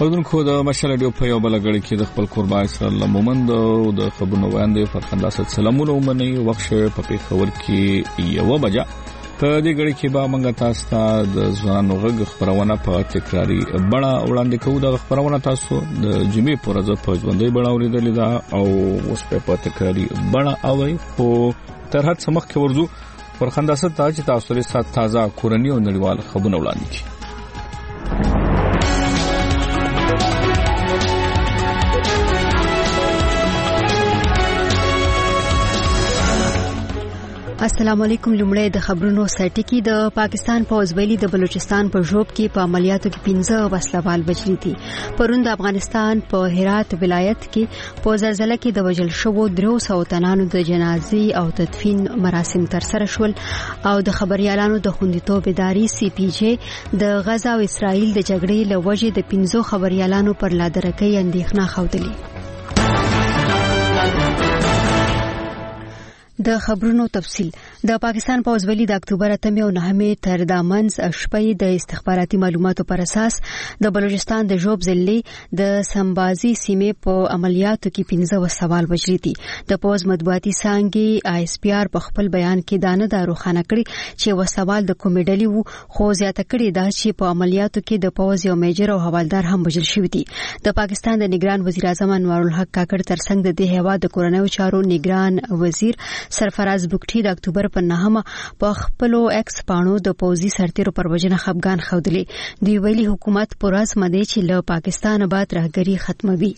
اوردونکو د مشال رادیو په یو بل غړي کې د خپل قربان سره مومند او د خبرونو وړاندې فرخنده سلامونه ومني وخت په پیښور کې 1 بجه په دې غړي کې به موږ تاسو ته د ځوانانو غږ خبرونه په تکراری بڼه وړاندې کوو. د خبرونه تاسو د جمعې پر ورځ په ژوندۍ بڼه اوریدلې ده او اوس په تکراری بڼه اوي خو تر هڅه مخکې ورزو فرخنده ستاسو چې تاسو لپاره تازه کورنۍ او نړیوال خبرونه وړاندې کړي. السلام علیکم. لومړی د خبرونو سرټکی. د پاکستان پوز ویلي د بلوچستان په ژوب کې په عملیاتو کې 15 وسلوال وژل دي. پرون د افغانستان په هرات ولایت کې په زلزلہ کې د وژل شوو 300 تنانو د جنازې او تدفین مراسم ترسره شول او د خبريالانو د خوندیتوب ادارې سی پی جی د غزا او اسرائیل د جګړې لوجې د 15 خبريالانو پر لادرکۍ اندېښنه خوده. د خبرونو تفصيل. د پاکستان پوز ویلي د اکتوبر 8 او 9 تر د منځ شپې د استخباراتي معلوماتو پر اساس د بلوچستان د ژوب ضلع د سمبازي سیمې په عملیاتو کې 15 وسوال وژل دي. د پوز مطبوعاتي څانګې آی اس پی آر په خپل بیان کې دانه د روخانه کړی چې وسوال د کومیډلی وو خو زیاته کړی دا چې په عملیاتو کې د پوز یو میجر او حوالدار هم وژل شوی دي. د پاکستان د نگران وزیر اعظم انوار الحق کاکړ ترڅنګ د دې هیواد د کورنیو چارو نگران وزیر سرفراز بوکټي د اکتوبر په 9 په خپل ایکس پاڼو د پوزي سرتیرو پر وجنه خفګان خوده. دوی ویلي حکومت پراز مده چې له پاکستان بعد راهګری ختموي.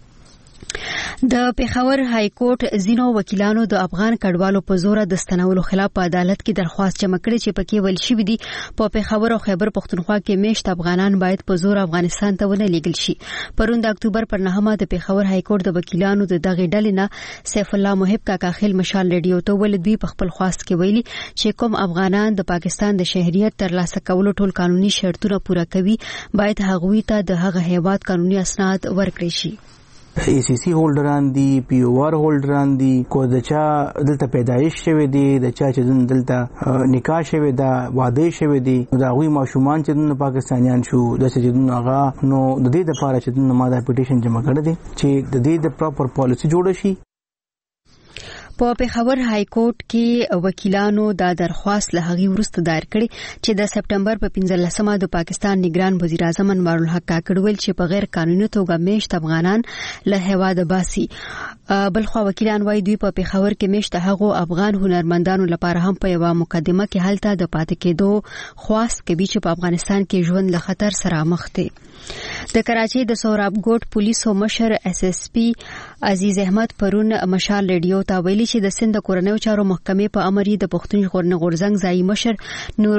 د پیښور های کورټ زینو وکیلانو د افغان کډوالو په زور د ستنولو خلاف په عدالت کې درخواست جمع کړې چې پکې ویل شوې دي په پیښور او خیبر پختونخوا کې میشت افغانان باید په زور افغانستان ته ونه لیږل شي. پرون د اکتوبر پر 9 د پیښور های کورټ د وکیلانو د دغه ډلې نه سیف الله محب کاکا خیل مشال رادیو ته ولدوی په خپل خواست کې ویلي چې کوم افغانان د پاکستان د شهریت ترلاسه کولو ټول قانوني شرطونه پوره کوي باید هغوی ته د هغه هیواد قانوني اسناد ورکړي شي. ای سی سی هولډران دي، پی او آر هولډران دي، کو د چا دلته پیدایش شوی دی، د چا چې دلته نکاح شوی دا واده شوی دی، دا غوي ماشومان چې د پاکستانیان شو د سجدون هغه نو د دې لپاره چې د ماده پټیشن جمع کړی دی چې د دې د پراپر پالیسی جوړ شي. په پیښور های کورټ کې وکیلانو دا درخواست له هغې وروسته دایر کړی چې د سپټمبر په 15مه د پاکستان نگران وزیر اعظم انوار الحق کاکړ ویل چې په غیر قانوني توګه میشت افغانان له هیواد باسي. بلخوا وکیلان وايي دوی په پیښور کې میشت هغو افغان هنرمندانو لپاره هم په یو مقدمه کې هلته د پاتې کېدو خواست کوي چې په افغانستان کې ژوند له خطر سره مخ دي. د کراچۍ د سوراب ګوټ پولیسو مشر اس اس پی عزیز احمد پرون مشال رادیو ته ویلي چې د سند کورنیو چارو محکمې په امر د پښتون غورځنګ ځای مشر نور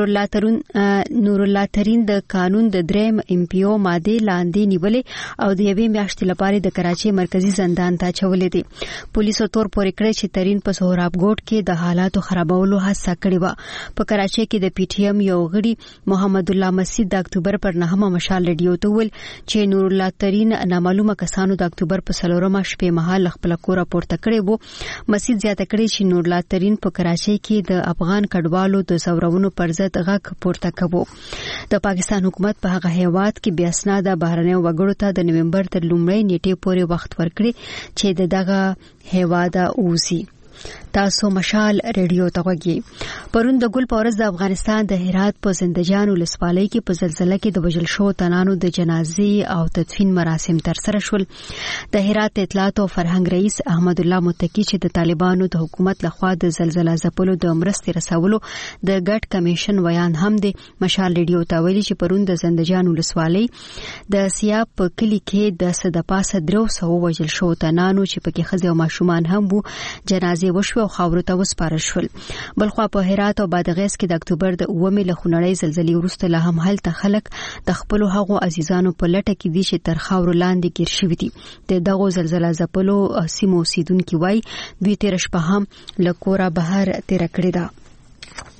الله ترين د قانون د دریم ام پی او ماده لاندې نیولې او د یوې میاشتې لپاره د کراچۍ مرکزی زندان ته چولې دي. پولیسو تور پورې کړی چې ترين په سوراب ګوټ کې د حالاتو خرابولو هڅه کړې و. په کراچۍ کې د پی ټی ایم یو غړي محمد الله مسجد د اکتوبر پر 9 مشال رادیو ته ول چې نور الله ترين نامعلومه کسانو د اکتوبر په 4مه شپې مهال خپل کور پورته کړی وو. مسجد زیاته کړی چې نور الله ترين په کراچۍ کې د افغان کډوالو د زورونو پر ضد غږ پورته کوي. د پاکستان حکومت په هغه هیواد کې بیا اسناد بهرنیو وګړو ته د نومبر تر لومړۍ نیټې پورې وخت ورکړي چې دغه هیواد اوسي. تاسو مشال رادیو ته وګورئ. پرون د ګل پورز د افغانستان د هرات په زندجان ولسوالۍ کې په زلزلہ کې د وژل شو تنانو د جنازې او تدفین مراسم ترسره شول. د هرات اطلاعات او فرهنګ رئیس احمد الله متکی چې د طالبانو د حکومت لخوا د زلزلہ ځپلو د مرستې رسولو د ګډ کمیشن ویان هم د مشال رادیو ته ویلي چې پرون د زندجان ولسوالۍ د سیاب په کلی کې د صدپاسه 300 وژل شو تنانو چې پکې ښځې او ماشومان هم وو جنازې وشو او خاورو ته وسپارل شول. بلخوا په هرات او بادغیس کې د اکتوبر د 9 له خونړۍ زلزلې وروسته لا هم هلته خلک د خپل هغو عزیزانو په لټه کې دي چې تر خاورو لاندې ګیر شوي دي. د دغو زلزلہ ځپلو سیمو اوسیدونکي وایي دوی تیر شپه هم له کوره بهر تیر کړی ده.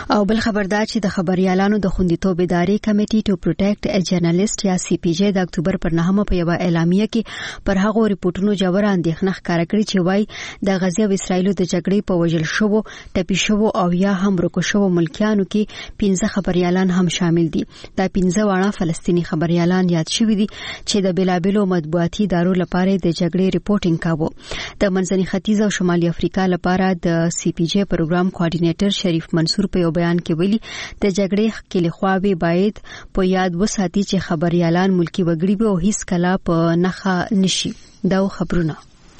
او بل خبردار چې د خبريالانو د خوندیتوب ادارې کمیټې ټو پروټیکټ ا جرنالست یا سی پی جی د اکتوبر پر 9 په یو اعلامیه کې پر هغه ریپورتونو جوړه اندېښنه ښکاره کړې چې وايي د غزه او اسرایل د جګړې په وجل شوو ټپي شوو او یا هم رکو شوو ملکیانو کې 15 خبريالان هم شامل دي. دا 15 واړه فلسطینی خبريالان یاد شوي دي چې د بلابلو مطبوعاتي ادارو لپاره د جګړې ریپورټینګ کاوه. د منځني ختیځ او شمالي افریقا لپاره د سی پی جی پروګرام کوارډینیټر شریف منصور په یو بیان کې ویلي د جګړې خکېل خواوې باید په یاد وساتي چې خبريالان ملکی وګړي به هیڅ کله په نخښه نشي. دا خبرونه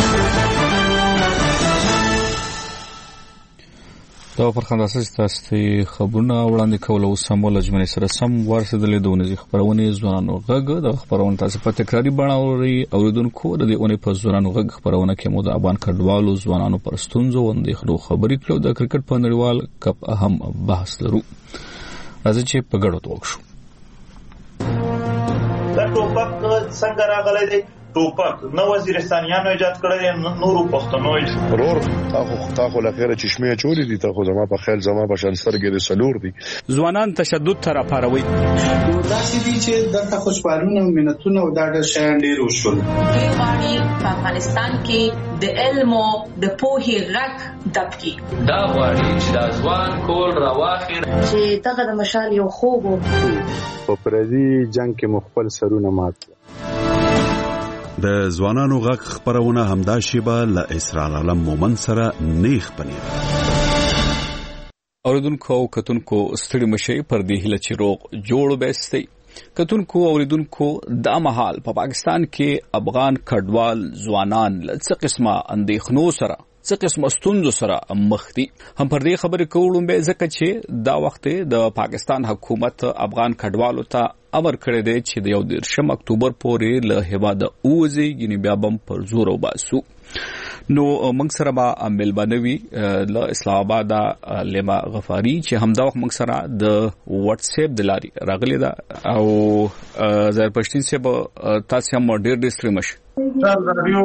دا فرخنداسه تاسو خبرونه وړاندې کول او سمول اجمنه سره سم ورسېدلې دونه خبرونه ځوانانو غږ د خبرونه تاسو په تکراری بڼه اوري اوریدونکو د دې اونې په ځوانانو غږ خبرونه کې مو د افغان کډوالو ځوانانو پر ستونزو باندې خبرې کړو. د کرکټ په نړیوال کپ اهم بحث لرو. راځي چې په ګډو توګه شو. دا ټوپک څنګه راغلی دی؟ ټوپک نو وزیرستانیانو ایجاد کړی، نورو پښتنو ورور تاخو لخيره چشمه چولې دي، تاخو زما په خیال زما په شان سترګې د سلور دي. ځوانان تشدد تر پاروي دا چې دي چې د خوشبالونه مينتونه او دا د شان ډیر وشول. دیوانی په افغانستان کې د علم او د پوهې غږ دبکی دا غواړي چې د ځوان کول راواخیر چې دغه د مشال یو خوب په پردي جنگ کې مخبل سرونه مات. د ځوانانو غږ خبرونه همدا شیبه له اسرار عالم مومن سره نیخ پنیر. اوریدونکو کتونکو ستړي مشي پر دې هله چې روغ جوړ بیستي. کتونکو اوریدونکو د مهال په پاکستان کې افغان کډوال ځوانان څه قسمه اندېښنو سره څه قسمه ستونزو سره مخ دي. هم پر دې خبرې کوم به ځکه چې دا وخت د پاکستان حکومت افغان کډوالو ته امر کړی دی چې د 1 اکتوبر پورې له هیواده اوځي، یعنی بیا بم پر زور وباسو. نو موږ سره به ملبانوي له اسلام آباد لما غفاری چې همدا وخت موږ سره د واتس اپ د لاري راغلی دا او زیر پښتين سه تاسو هم ډېر ستړي مشه. رادیو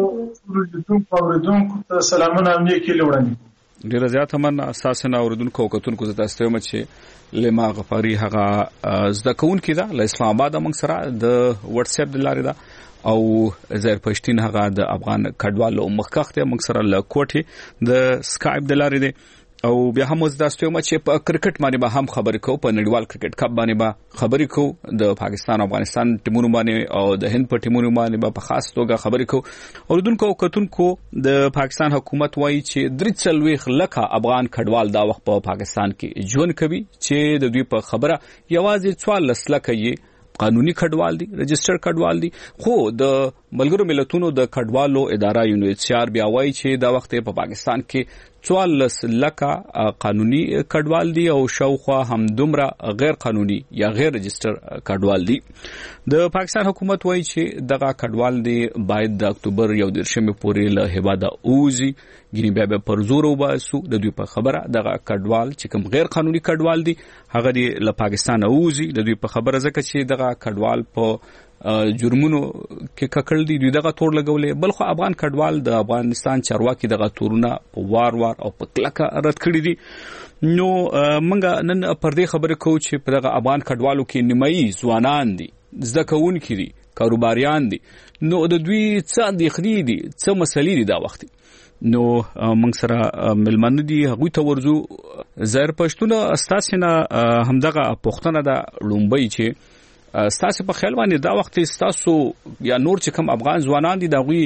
اوریدونکو ته سلامونه امنیه کې لوړاندې ډیر زیات من اساسا اوریدونکو کتونکو زه تاسو ته چې لما غفاری هغه زده کون کیدا له اسلام آباد موږ سره د واتس اپ د لاري دا او زیر پښتين هغه د افغان کډوالو مخکخته موږ سره له کوټي د سکایپ د لاري دی او بیا هم زه تاسو ته چې په کرکټ باندې به هم خبرې کوو، په نړیوال کرکټ کپ باندې به خبرې کوو، د پاکستان او افغانستان ټیمونو باندې او د هند په ټیمونو باندې به په خاص توګه خبرې کوو. اوریدونکو کتونکو د پاکستان حکومت وایي چې 43 لک افغان کډوال دا وخت په پاکستان کې ژوند کوي چې د دوی په خبره یوازې 44 لک یې قانوني کډوال دي، رجستر کډوال دي. خو د ملګرو ملتونو د کډوالو اداره یونیسیار بیا وایي چې دا وخت په پاکستان کې 44 لک قانوني کډوال دي او شاوخوا هم دومره غیر قانوني یا غیر رجستر کډوال دي. د پاکستان حکومت وایي چې دغه کډوال دي باید د اکتوبر 1 پورې له هیواده اوځي، ګینه بیا پر زور وباسو. د دوی په خبره دغه کډوال چې کوم غیر قانوني کډوال دي هغه دی له پاکستان اوځي. د دوی په خبره ځکه چې دغه کډوال په جرمونو کې ککړ دي، دوی دغه تور لګولې. بل خو افغان کډوال د افغانستان چارواکي دغه تورونه په وار او په کلکه رد کړی دي. نو موږ نن پر دې خبره کوو چې په دغه افغان کډوالو کې نیمایي ځوانان دي، زده کوونکي دي، کاروباریان دي. نو د دوی څه اندېښنې دي، څه مسلې دي دا وخت. نو موږ سره ملمن دي هغوی ته ورزو. زیر پښتون استاسنه همدغه پښتنه د لومبي چې ستاسو په خیال باندې دا وخت ستاسو یا نور چې کوم افغان ځوانان دي دا غوي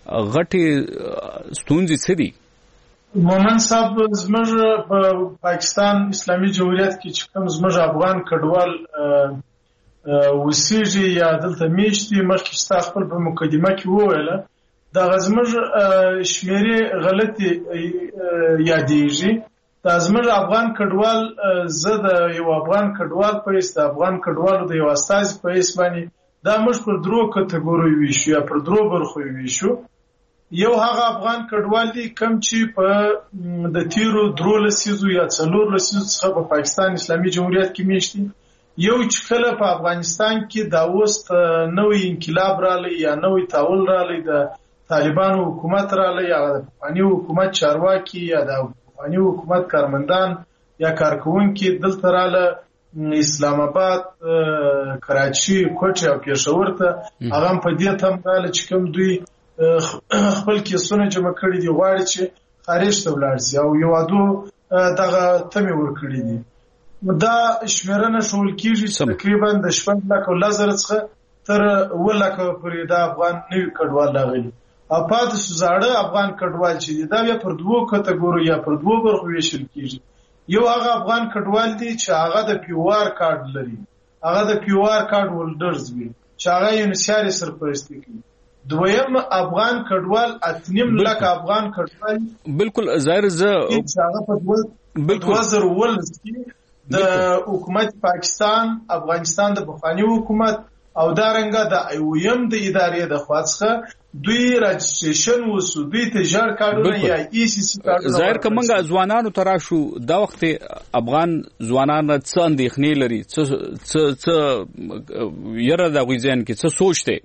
غټي ستونزې څه دي؟ مومن صاحب زموږ په پاکستان اسلامي جمهوریت کې چې کوم زموږ افغان کډوال وسیږي یا دلته میشتي، مخکې چې خپل په مقدمه کې وویله دا زموږ شمیرې غلطي یادېږي. دا زموږ افغان کډوال زه د یو افغان کډوال په است افغان کډوالو د یو استاذ په اس باندې دا موږ پر درو کټګوري ویشو یا پر درو برخو ویشو. یو هغه افغان کډوال دي کم چې په د تیرو درو لسیزو یا څلور لسیزو څخه په پاکستان اسلامي جمهوریت کې میشتي. یو چې کله په افغانستان کې دا وست نوې انقلاب رالی یا نوې تحول رالی، د طالبانو حکومت رالی یا د افغاني حکومت چارواکي یا د افغاني حکومت کارمندان یا کارکونکي دلته رااله اسلام آباد کراچي کوټه او پېښور ته هغه په دې تم رااله چې کوم دوی خپل کیسونه جمع کړي دي غواړي چې خارج ته ولاړ شي او یو ادو دغه تمه ور کړی دي دا شمیرنه شول کیږي چې تقریبا د 10,000 څخه تر 1,00,000 پورې د افغان نوي کډوال راغلي او پاتې زړه افغان کډوال چې دا بیا پر دوه کټګوري یا پر دوه برخو ویشل کیږي یو هغه افغان کډوال دي چې هغه د پیوار کارت لري هغه د پیوار کارت هولډرز وي چې هغه یې نشاري سرپرستی کوي دویم افغان کډوال 8,000,000 افغان کډوال بالکل ظاهر زه بالکل 2019 د حکومت پاکستان افغانستان د بخوانی حکومت او دارنګه د ایویم د ادارې د خواڅخه دوی رجستریشن وسو دوی تجار کارونه یا ای سی سی کارونه ظاهر کومه ځوانانو تراشو دا وخت افغان ځوانان څه اندېښنې لري څه یره د غوښین کې څه سوچته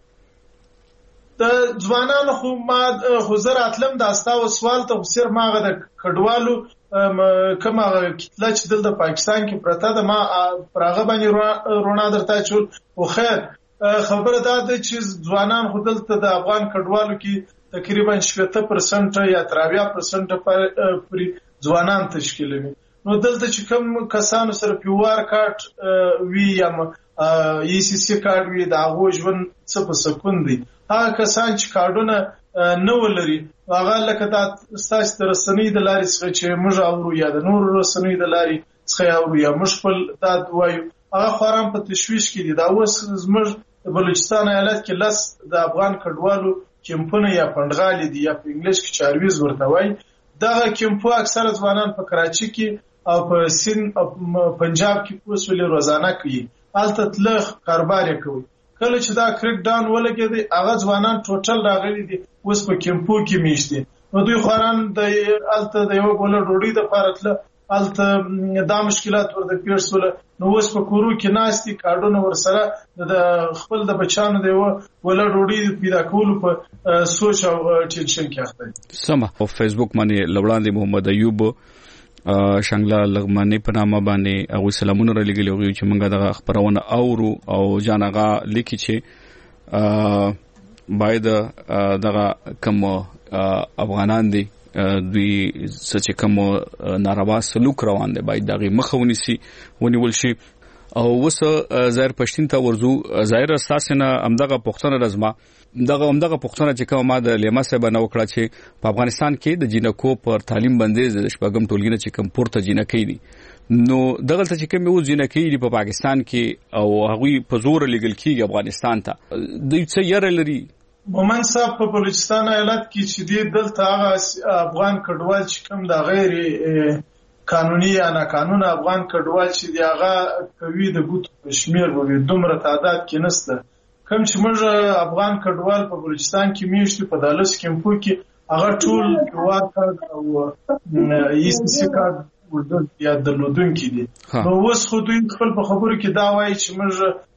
د ځوانانو خو ما حضور اتلم د استاو سوال ته سر ماغه د کډوالو کما کتله چې دلته پاکستان کې پرته د ما پراغه باندې رونا درته چول او خیر خبره ده چې ځوانان خو دلته د افغان کډوالو کې تقریبا 70% یا 30% پر ځوانان تشکیلوي نو دلته چې کوم کسانو سره پیوار کارت وی یا ای سی سی کارت وی دا غو ژوند څه په سکون دي هغه کسان چې کارډونه نه ولري هغه لکه د اساس رسنۍ د لارې څخه چې موږ اورو یا د نور رسنۍ د لارې څخه اورو یا موږ خپل دا وایو هغه خورم په تشویش کې دي دا اوس زموږ د بلوچستان ایالت کې لاس د افغان کډوالو کمپونه یا پندغالي دي یا په انګلیش کې چارویز ورته وایي دا کمپو اکثره ځوانان په کراچي کې او په سند او پنجاب کې اوسولې روزانه کوي الته تلخ کاروبار کوي کله چې دا کریک ډاون ولګیږي هغه ځوانان ټوټل راغلي دي اوس په کمپو کې میشته نو دوی خوران د الته د یو بوله ډوډۍ د فارتله الته دا مشکلات ورته پیښول نو اوس په کورو کې ناشتي کارډونه ورسره د خپل د بچانو دی ولا ډوډۍ پیدا کولو په سوچ او ټینشن کې اخته سم او فیسبوک باندې لوړاندې محمد ایوب شنګلا لغمانی په نامه باندې او سلامونه را لګیلو چې موږ د خبرونه اورو او جانغه لیکي چې باید دغه کوم افغانان دي دوی سچ کوم ناروا سلوک روان دي باید دغه مخاوني سي ونیول شي او وس ظاهر پښتون ته ورزو ظاهر اساسنه امدغه پښتون رزما دغه پښتون چې کوم ما د لیما صاحب نو کړه چې په افغانستان کې د جنکو پر تعلیم بندیز د شپږم ټولګي چې کوم پورته جنکې دي نو دغه چې کوم یو جنکې دي په پاکستان کې او هغه په زور لګل کېږي افغانستان ته دوی څه یره لري مومن صاحب په بلوچستان ایالت کې چې دی دلته هغه افغان کډوال چې کوم د غیر قانوني یا ناقانونه افغان کډوال چې دی هغه کوي د ګوت شمیر وي دومره تعداد کې نشته کوم چې موږ افغان کډوال په بلوچستان کې میشته په دالس کمپو کې هغه ټول پیوار کارت او ای سی سی کارت ورته یا درلودونکي دي نو اوس خو دوی خپل په خبرو کې دا وایي چې موږ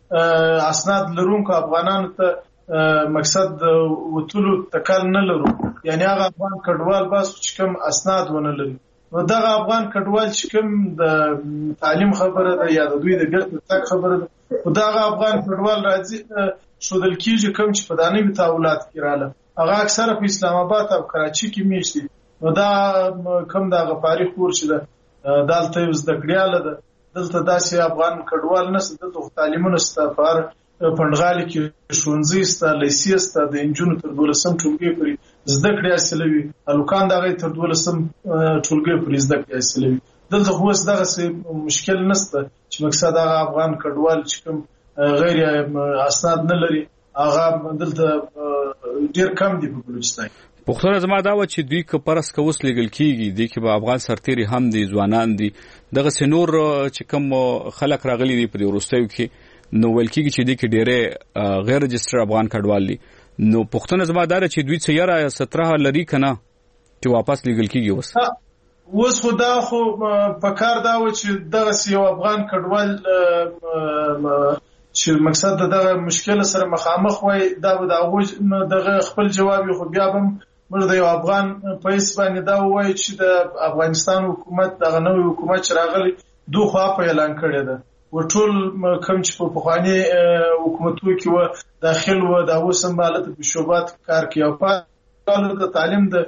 اسناد لرونکو افغانانو ته مقصد وټولو تکل نه لرو یعنی هغه افغان کډوال بس چې کوم اسناد ونه لري نو دغه افغان کډوال چې کوم د تعلیم خبره ده یا د دوی د ګټ تک خبره ده دغه افغان کډوال راځي شودل کیږي کوم چې په دانوي تاولات کې رااله هغه اکثره په اسلام آباد او کراچي کې میشتي نو دا کوم د غفاری خور چې ده دلته زده کړیاله ده دلته داسې افغان کډوال نه ست د تعلیمونو ستفار پندغالي کې شونځي ست لیسي ست د انجونو تر 12 ټولګي پرې زده کړی اصلوي الوکان دغه تر 12 ټولګي پرې زده کړی اصلوي دلته خو اوس دغه مشکل نشته چې مقصد هغه افغان کډوال چې کوم غیر اسناد نه لري هغه دلته ډیر کم دي په بلوچستان پښتون زما دا و چې دوی که پرس کوس لګل کیږي د کې به افغان سرتيري هم دي ځوانان دي دغه سنور چې کوم خلک راغلي دي په ورستیو کې نو ولکیږي چې د کې ډېره غیر رجستر افغان کډوال دي نو پښتون زما دا چې دوی څیرا 17 لري کنه چې واپس لګل کیږي اوس خدا خو په کار دا و چې دغه یو افغان کډوال چې مقصد دغه مشکل سره مخامخ وای دا دغه خپل جواب خو بیا هم موږ د یو افغان په هیڅ باندې دا وایي چې د افغانستان حکومت دغه نوې حکومت چې راغلی دوه خوا په اعلان کړی ده وټول کوم چې په پخوانی حکومتو کې و داخل و دا وسم بالته په شوبات کار کوي او په د تعلیم د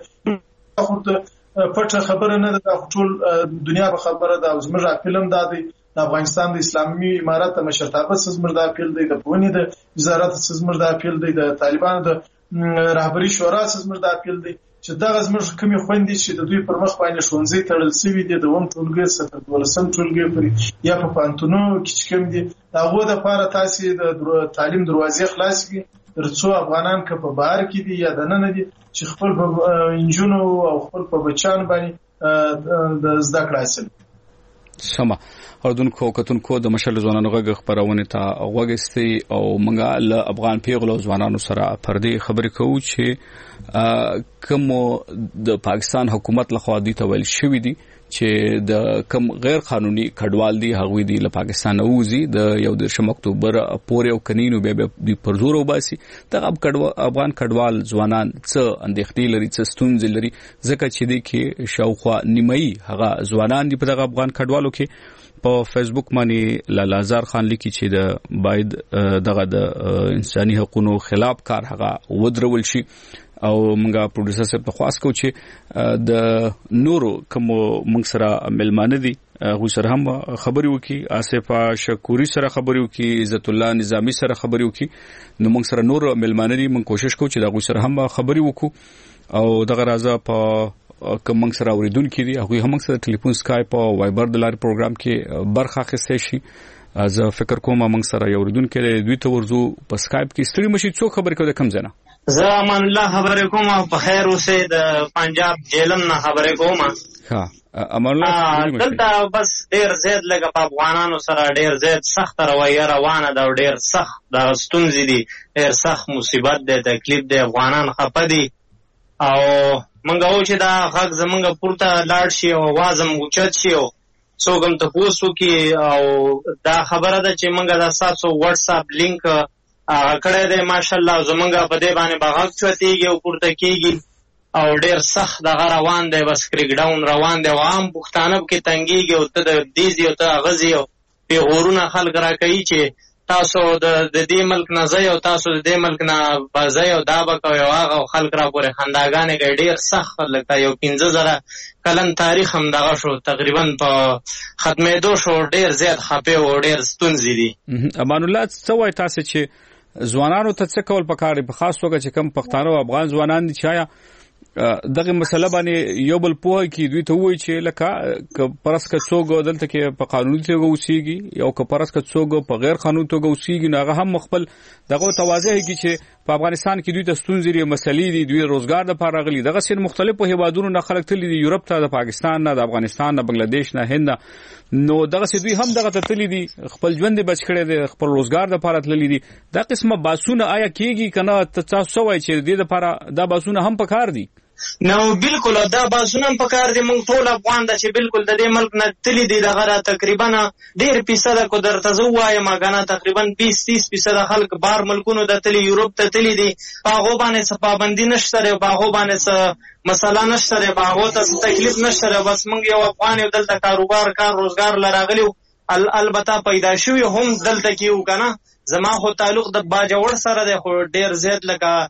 پټه خبره نه ده ټول دنیا په خبره ده زموږ فلم دا دی د افغانستان د اسلامي امارات د مشرتابه سزمر د اپیل دی د پونی د وزارت سزمر د اپیل دی د طالبانو د رهبری شورا سزمر د اپیل دی چې دا زموږ کومي خويندې چې د دوی پر مخ باندې شونځي تړل سوي دي د ووم ټولګي څخه د ولسم ټولګي پر یا په پانتونو کې کوم دي هغه د لپاره تاسو د تعلیم دروازې خلاص کړي ترڅو افغانان که په بهر کې دي یا دننه دي چې خپل په انجونو او خپل په بچان باندې د زده کړې حاصل سما اردوونکو کتونکو د مشل ځوانانو غږ خبرونه ته غوږستي او منګه له افغان پیغلو ځوانانو سره پردي خبرې کوو چې کوم د پاکستان حکومت لخوا دي تویل شوې دي چې د کم غیر قانوني کډوال دي هغوی دي له پاکستان اوزي د 1 اکتوبر پورې او کنينو به د پرزور وباسي د افغان کډوال ځوانان څه اندېښنې لري څه ستونزې لري ځکه چې د کې شاوخوا نیمایي هغه ځوانان دي په دغه افغان کډوالو کې په فیسبوک باندې لالازار خان لیکي چې د باید دغه د انساني حقوقو خلاف کار هغه ودرول شي او موږ پروډوسر صاحب ته خواست کوو چې د نورو کوم موږ سره ملمانه دي غو سره هم خبري وکي آصفه شکوري سره خبري وکي عزت الله نظامی سره خبري وکي نو موږ سره نور ملمانه دي موږ کوشش کوو چې دا غو سره هم خبري وکړو او دغه راځه په کوم موږ سره اوریدونکو دي هغه هم سره ټلیفون سکایپ او وایبر د لارې پروګرام کې برخه اخیستې شي زه فکر کوم موږ سره یو اوریدونکو دوی ته ورزو په سکایپ کې ستړي مشي څو خبرې کوي کم ځنه زه امان الله خبرې کوم او په خیر اوسې د پنجاب جیلم نه خبرې کوم ها امان الله دلته بس ډیر زیات لګه په افغانانو سره ډیر زیات سخت رویه روانه ده او ډیر سخت د ستونزې دي ډیر سخت مصیبت ده تکلیف ده افغانان خپه دي او منګه و چې دا حق زمونږ پورته لاړ شي او وازم اوچت شي او څوک هم تاسو کې او دا خبره ده چې منګه د تاسو واتس اپ لینک کړه دې ماشاءالله زمونږ په دې باندې باغ چوتيږي او پورته کیږي او ډیر سخت دغه روان دی بس کریک ډاون روان دی عام پښتانه کې تنګيږي او ته د دیزي او ته غزي او په غورونه خلک راکړي چې تاسو د دې ملک نه ځای او تاسو د دې ملک نه بازای او دا بکوي واغه خلک را پورې خنداګانې کوي ډیر سخت لکه یو 15000 کلن تاریخ هم دغه شو تقریبا په ختمېدو شو ډیر زیات خپه او ډیر ستونزې دي امان الله څه وایي تاسو چې ځوانانو ته څه کول پکاره په خاص توګه چې کم پښتانه او افغان ځوانان دي چې دغه مسله باندې یو بل پوهه کې دوی ته وایي چې لکه پرسکه څوګ دلته کې په قانوني توګه اوسېږي یو که پرسکه څوګ په غیر قانوني توګه اوسېږي نو هغه هم خپل دغه توازی هي چې په افغانستان کې دوی ته ستونزې لري مسلې دي دوی روزګار د لپاره غلي دغه سین مختلفو هیوادونو نه خلک تللي دي یورپ ته د پاکستان نه د افغانستان نه بنگلاديش نه هند نو دغه سې دوی هم دغه ته تللي دي خپل ژوند بچ کړي دي خپل روزګار د لپاره تللي دي دا قسمه باسونه آیا کېږي کنه تاسو وایي چې د دې لپاره دا باسونه هم پکار دي نو بالکل دا باسونه په کار دي مونږ ټول افغان د چې بالکل د دې ملک نه تللی دي دغه تقریبا ډیر فیصد کو درته زه وایم غانا تقریبا 20-30% خلک بار ملکونو د تللی یورپ ته تللی دي هغه باندې څه پابندي نشته او هغه باندې څه مسله نشته هغه ته تکلیف نشته بس مونږ یو افغان یو دلته کاروبار کار روزګار لراغلی البته پیدا شوی هم دلته کیو کنه زما خو تعلق د باجوړ سره د خو ډیر زیات لکه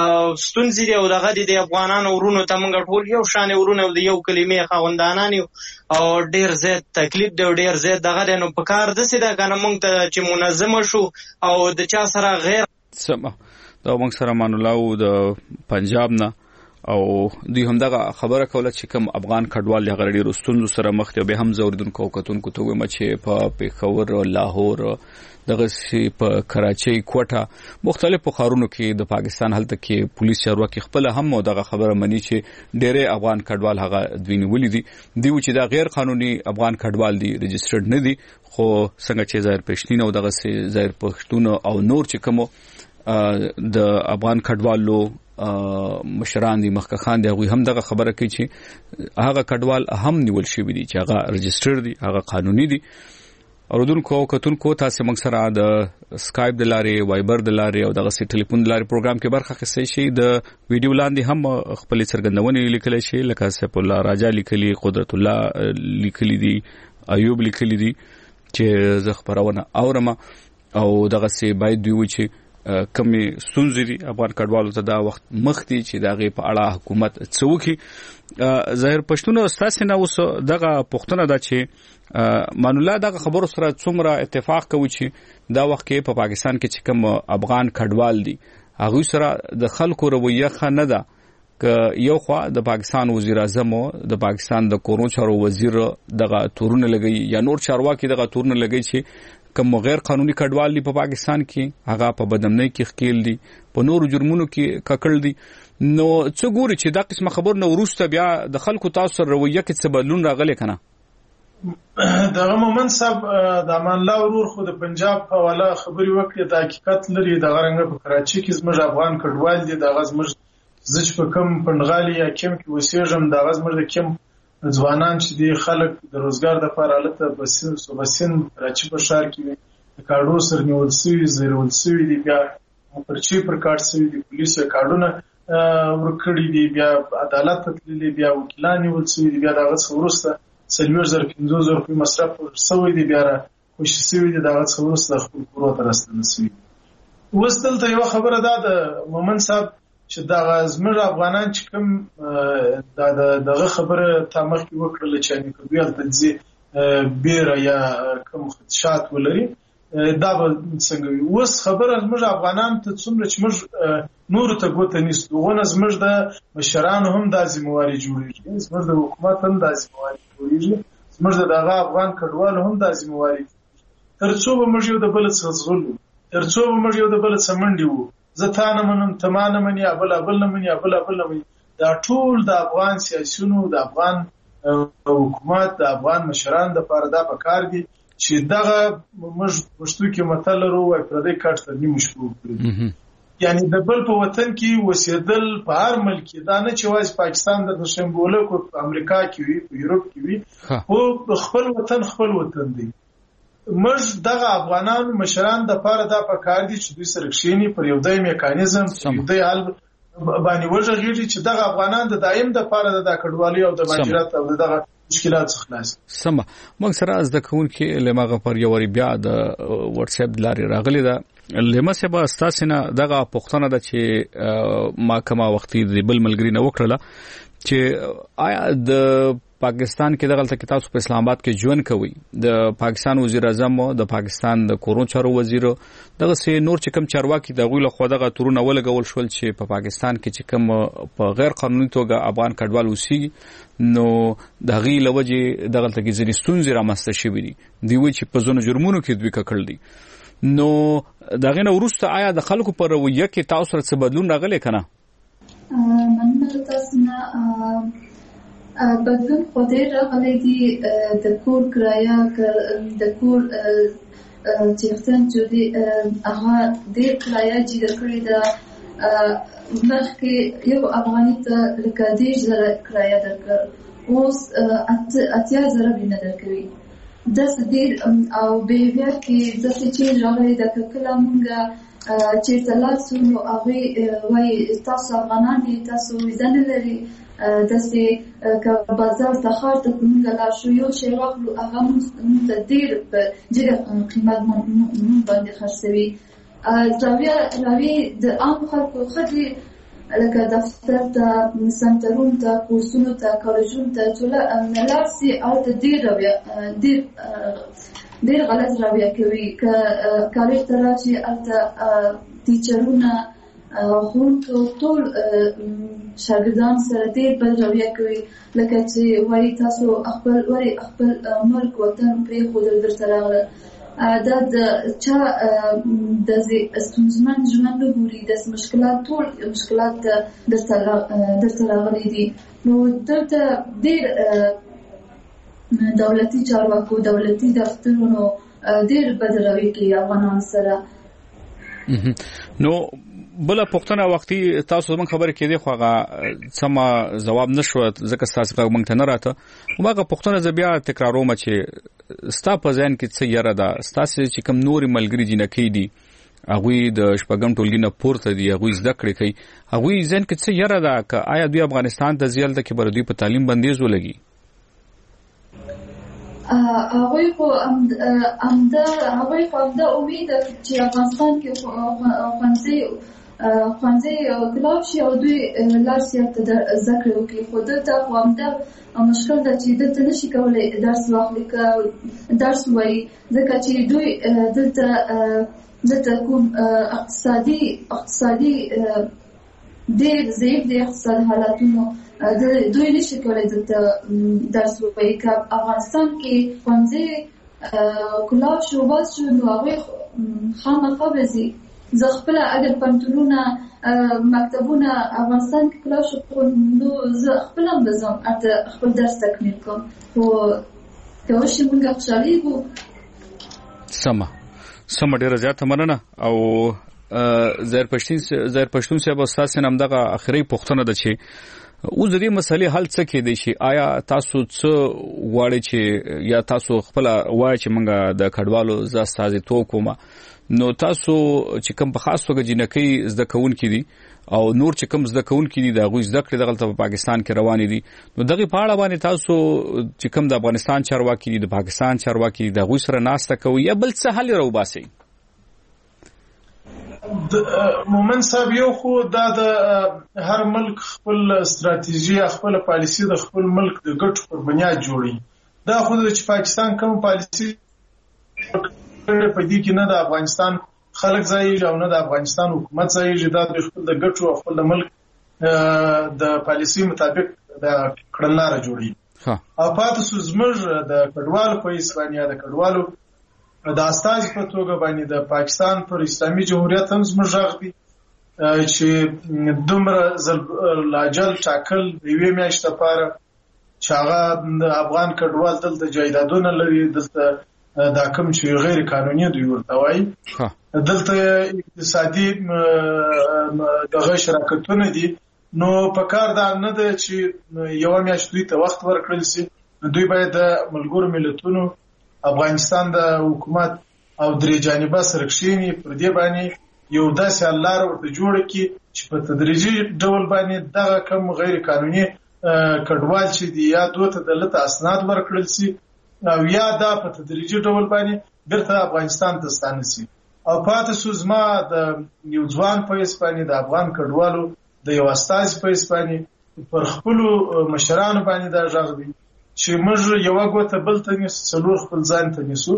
ستونزې دی او دغه د افغانانو ورونو ته موږ ټول یو شان ورونو د یو کلمې خاوندانان او ډیر زیات تکلیف دی او ډیر زیات دغه نو په کار د سیده کنه موږ ته چې منظم شو او د چا سره غیر سم دا موږ سره مان الله د پنجاب نه او دوی هم دغه خبره کوله چې کوم افغان کډوال لغړ ډیر ستونزو سره مخ ته به هم زوردونکو کتونکو ته ومه چې په پیښور او لاهور دغه سی په کراچۍ کوټه مختلفو ښارونو کې د پاکستان هلته کې پولیس چارواکي خپل هم دغه خبره مني چې ډېرې افغان کډوال هغه دوی نیولې دي چې دا غیر قانوني افغان کډوال دي رجسټرډ نه دي خو څنګه چې ظاهر پښتون او دغه سی ظاهر پښتون او نور چې کوم د افغان کډوالو مشران دي مخکې خان دي هغه هم دغه خبره کوي چې هغه کډوال هم نیول شوی دي چې هغه رجسټر دي هغه قانوني دي اوردونکو کتونکو تاسو موږ سره د سکایپ د لارې وایبر د لارې او دغه سي ټلیفون د لارې پروګرام کې برخه اخیستئ شئ د ویډیو لاندې هم خپل څرګندونې لیکل شي لکه سیف الله راجا لیکلي قدرت الله لیکلي دي ایوب لیکلي دي چې زه خبرونه اورم او دغه سي باید دوی چې کمی سونزري افغان کډوالو ته دا وخت مخدي چې دغه په اړه حکومت څوکي ظاهر پښتون استاد نه اوس دغه پښتون دا چې مانولا دغه خبرو سره څومره اتفاق کوي چې دا وخت کې په پاکستان کې چې کوم افغان کډوال دي هغه سره د خلکو رویه خنه ده ک یو خوا د پاکستان وزیر اعظم د پاکستان د کورونو چارو وزیر دغه تورونه لګي یا نور چارواکي دغه تورونه لګي چې کوم غیر قانوني کډوال دي په پاکستان کې هغه په بدامنۍ کې خکېل دي په نورو جرمونو کې ککړ دي نو څه ګوري چې دا قسمه خبر نو ورسته بیا د خلکو تاسو رویه کې څه بدلون راغلی کنه دغه مومن صاحب د امان الله ورور خو د پنجاب په حواله خبري وکړي د حقیقت لري د غرنګ په کراچي کې زموږ افغان کډوال دي د غزمږ زج په کم پنغالي یا کم کې وسیږم د غزمږ د کم ځوانان چې دي خلک د روزګار د لپاره الته بسین راچی په شهر کې کارډو سر نیول سوي زیرول سوي دي بیا پرچی پر کارت سوي دي پولیسو کارډونه ورکړي دي بیا عدالت تللي بیا وکیلان نیول سوي دي بیا دغه څورسته 35,000 روپۍ مصرف سوي دي بیا خوشي سوي دي دغه څورسته خپل کور ته راستنه سوي اوس دلته یو خبره ده د مومن صاحب چې دا زموږ افغانان چې کوم دغه خبره تامخ کې وکړل چې امریکا د دې بیره یا کوم خدشات ولري دا به څنګه وس خبره زموږ افغانان ته څومره چې موږ نور ته ګوته نيستو غونه زموږ د مشرانو هم د ذمہواری جوړیږي زموږ د حکومت هم د ذمہواری جوړیږي زموږ دغه افغان کډوالو هم د ذمہواری ترڅو به موږ یو د بل څخه زغلو ترڅو به موږ یو د بل څخه منډي وو زتانه منم تمانه منی ابل نه منی ابل نه منی دا ټول د افغان سیاسيونو د افغان حکومت د افغان مشران د لپاره دا پکار دي چې دغه مشتو کې متل ورو وای پر دې کټ ته نیمه شپو کړی یعنی د بل په وطن کې وسیدل په هر ملک دا نه چې وای پاکستان د شمبوله کو امریکا کې وي په یورپ کې وي او خپل وطن دی مج دغه افغانانو مشران د پاره د پکار دي چې دوی سره کښینی پر یو ځای میکانیزم یو ځای حل باندې وژغږي چې دغه افغانان د دایم د پاره د کډوالۍ او د مهاجرت او دغه مشکلات خلاص سم موږ سره از د کون کې لمغه پر یو بیا د واتس اپ لاري راغلی دا لمه سبا استاسنه دغه پښتنه د چې ما کما وختي د بل ملګری نه وکړه چې آیا د پاکستان کې دغه تاسو په اسلام آباد کې ژوند کوي د پاکستان وزیر اعظم او د پاکستان د کورونو چارو وزیر دغه سي نور چې کم چارواکي دغه له خو دغه تورونه ولګول شول چې په پاکستان کې چې کم په غیر قانوني توګه افغان کډوال اوسي نو دغه لوجه دغه تکي ځنی ستونزې رامسته شوې دي وی چې په زونه جرمونو کې دوی کړل دي نو دغه نو ورسته آیا د خلکو پر رویه کې تاسو سره څه بدلون راغلی کنه من تاسو نه بدلون خو ډېر راغلی دي د کور کرایه د کور چیرتن چې دی هغه ډېر کرایه چې کړی دا مخکې یو افغاني ته لکه 10,000 کرایه درکړ اوس 8,000 نه درکوي د ډېر او بیهویر کې د چې راغلی د کله مونږ چې تلاسو نو هغه وای تاسو افغانان دي تاسو ویزه نه لري داسې که بازار ته ښار ته موږ لاړ شو یو شی واخلو هغه موږ ته ډېر په ډېره قیمت موږ باندې خرڅوي راوي د عام خلکو ښه دي لکه دفتر ته سنټرونو ته کورسونو ته کالجونو ته چې لاړ سي هلته ډېر غلط راویه کوي که کالج ته راشي هلته ټیچرونه ښوونکو ټول شاګردان سره ډېر بد رویه کوي لکه چې وایي تاسو خپل ملک وطن پرېښودل درته راغله دا د چا د ستونزمن ژوند نه ګوري داسې مشکلات ټول مشکلات درته راغلي دي نو دلته ډېر دولتي چارواکو دولتي دفترونو ډېر بد رویه کوي افغانانو سره نو بل پښتنه وختي تاسو موږ خبرې کړې خو هغه سم جواب نشو ځکه تاسو موږ ته نه راته هغه پښتنه ز بیا تکراروم چې ستا په ځان کې څه یره ده ستاسو چې کوم نور ملګری جنکی دي هغه د شپږم ټولګي نه پورته دي هغه زده کړې کوي هغه ځین کې څه یره ده ک آیا دوی افغانستان ته ځل د کې بر دوی په تعلیم بندیز ولګي هغه خو امده امید چې افغانستان کې خوانځي کلاب شي او دوی لار سیاست ذکر وکړي خو دلته خو امده مشکل ده چې دلته نشي کولای درس واخلي درس وایي ځکه چې دوی دلته کوم اقتصادي ډېر ضعیف دي اقتصاد حالاتونو دوی نشي کولای دلته درس وایي که افغانستان کې خوانځي کلاب شو باز شو نو هغوی خامخا به ځي زه خپل اگر پنټونونه مکتبونه افغانستان کې کلاس شو نو زه خپل هم بزم خپل درس تکمیل کوم خو کوشش موږ خوشاليږو سم ډیره زیاته مننه او زهر پښتون صاحب استاد نن دغه اخري پوښتنه ده چې اوس د دې مسلې حل څه کې دی شي آیا تاسو څه غواړئ چې یا تاسو خپل وایي چې موږ د کډوالو ز استازیتوب کوم نو تاسو چې کوم په خاص توګه جنکی زده کوونکي دي او نور چې کوم زده کوونکي دي دا غوښ زده کړې دغه په پاکستان کې روان دي نو دغه په اړه باندې تاسو چې کوم د افغانستان چارواکي دي د پاکستان چارواکي دي د غوښ سره ناسته کوي یا بل څه حل راوباسي مومن صاحب یو خو دا د هر ملک خپل استراتیژي خپل پالیسی د خپل ملک د ګټو پر بنیاد جوړي دا خو د پاکستان کوم پالیسی په دې کې نه د افغانستان خلک ځایږي او نه د افغانستان حکومت ځایږي دا د خپل د ګټو او خپل د ملک د پالیسی مطابق د کړنلاره جوړي او پاتې زموږ د کډوالو په اسپانیا د کډوالو د استاذ په توګه باندې د پاکستان پر اسلامي جمهوریت هم زموږ غږ دی چې دومره لاجل ټاکل د یوې میاشتې لپاره چې هغه د افغان کډوال دلته جایدادونه لري دلته دا کوم چې غیر قانوني دی ورته وایي دلته اقتصادي دغه شراکتونه دي نو په کار دا نه ده چې یو میاشت دوی ته وخت ورکړل شي دوی باید د ملګرو ملتونو افغانستان د حکومت او درې جانبه سره کښینی پر دې باندې یو داسې لار ورته جوړ کړي چې په تدریجي ډول باندې دغه کوم غیر قانوني کډوال چې دی یا دوته دلته اسناد ورکړل شي او یا دا په تدریجي ډول باندې بیرته افغانستان ته ستانه شي او پاتې سوزما د یو ځوان په اسپانیا د افغان کډوالو د یو استاذ په اسپانیا پر خپل مشرانو باندې دا ژغ دی چې موږ یو غوته بل ته نسو څلور خپل ځان ته نسو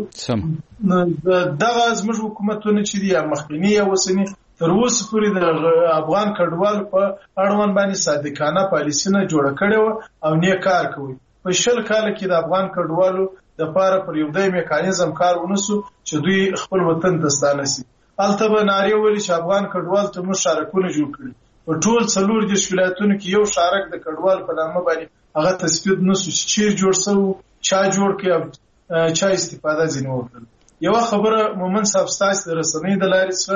دغه زموږ حکومتونه چې دی مخکنی او وسنی تر اوسه پورې د افغان کډوالو په اړوند باندې صادقانه پالیسی نه جوړ کړي او نه کار کوي په شل کال کې د افغان کډوالو د پاره پر یو ځای میکانیزم کار ونسو چې دوی خپل وطن ته ستانه شي البته ناری ویل چې افغان کډوال ته مشارکونه جوړ کړي په ټول څلور د ولایتونو کې یو شارک د کډوال په نامه باندې هغه تثبیت نسو چې جوړ سو چا جوړ کې چا استفاده ځینې وکړل یو خبره مومن صاحب تاسو د رسنۍ د لارې څخه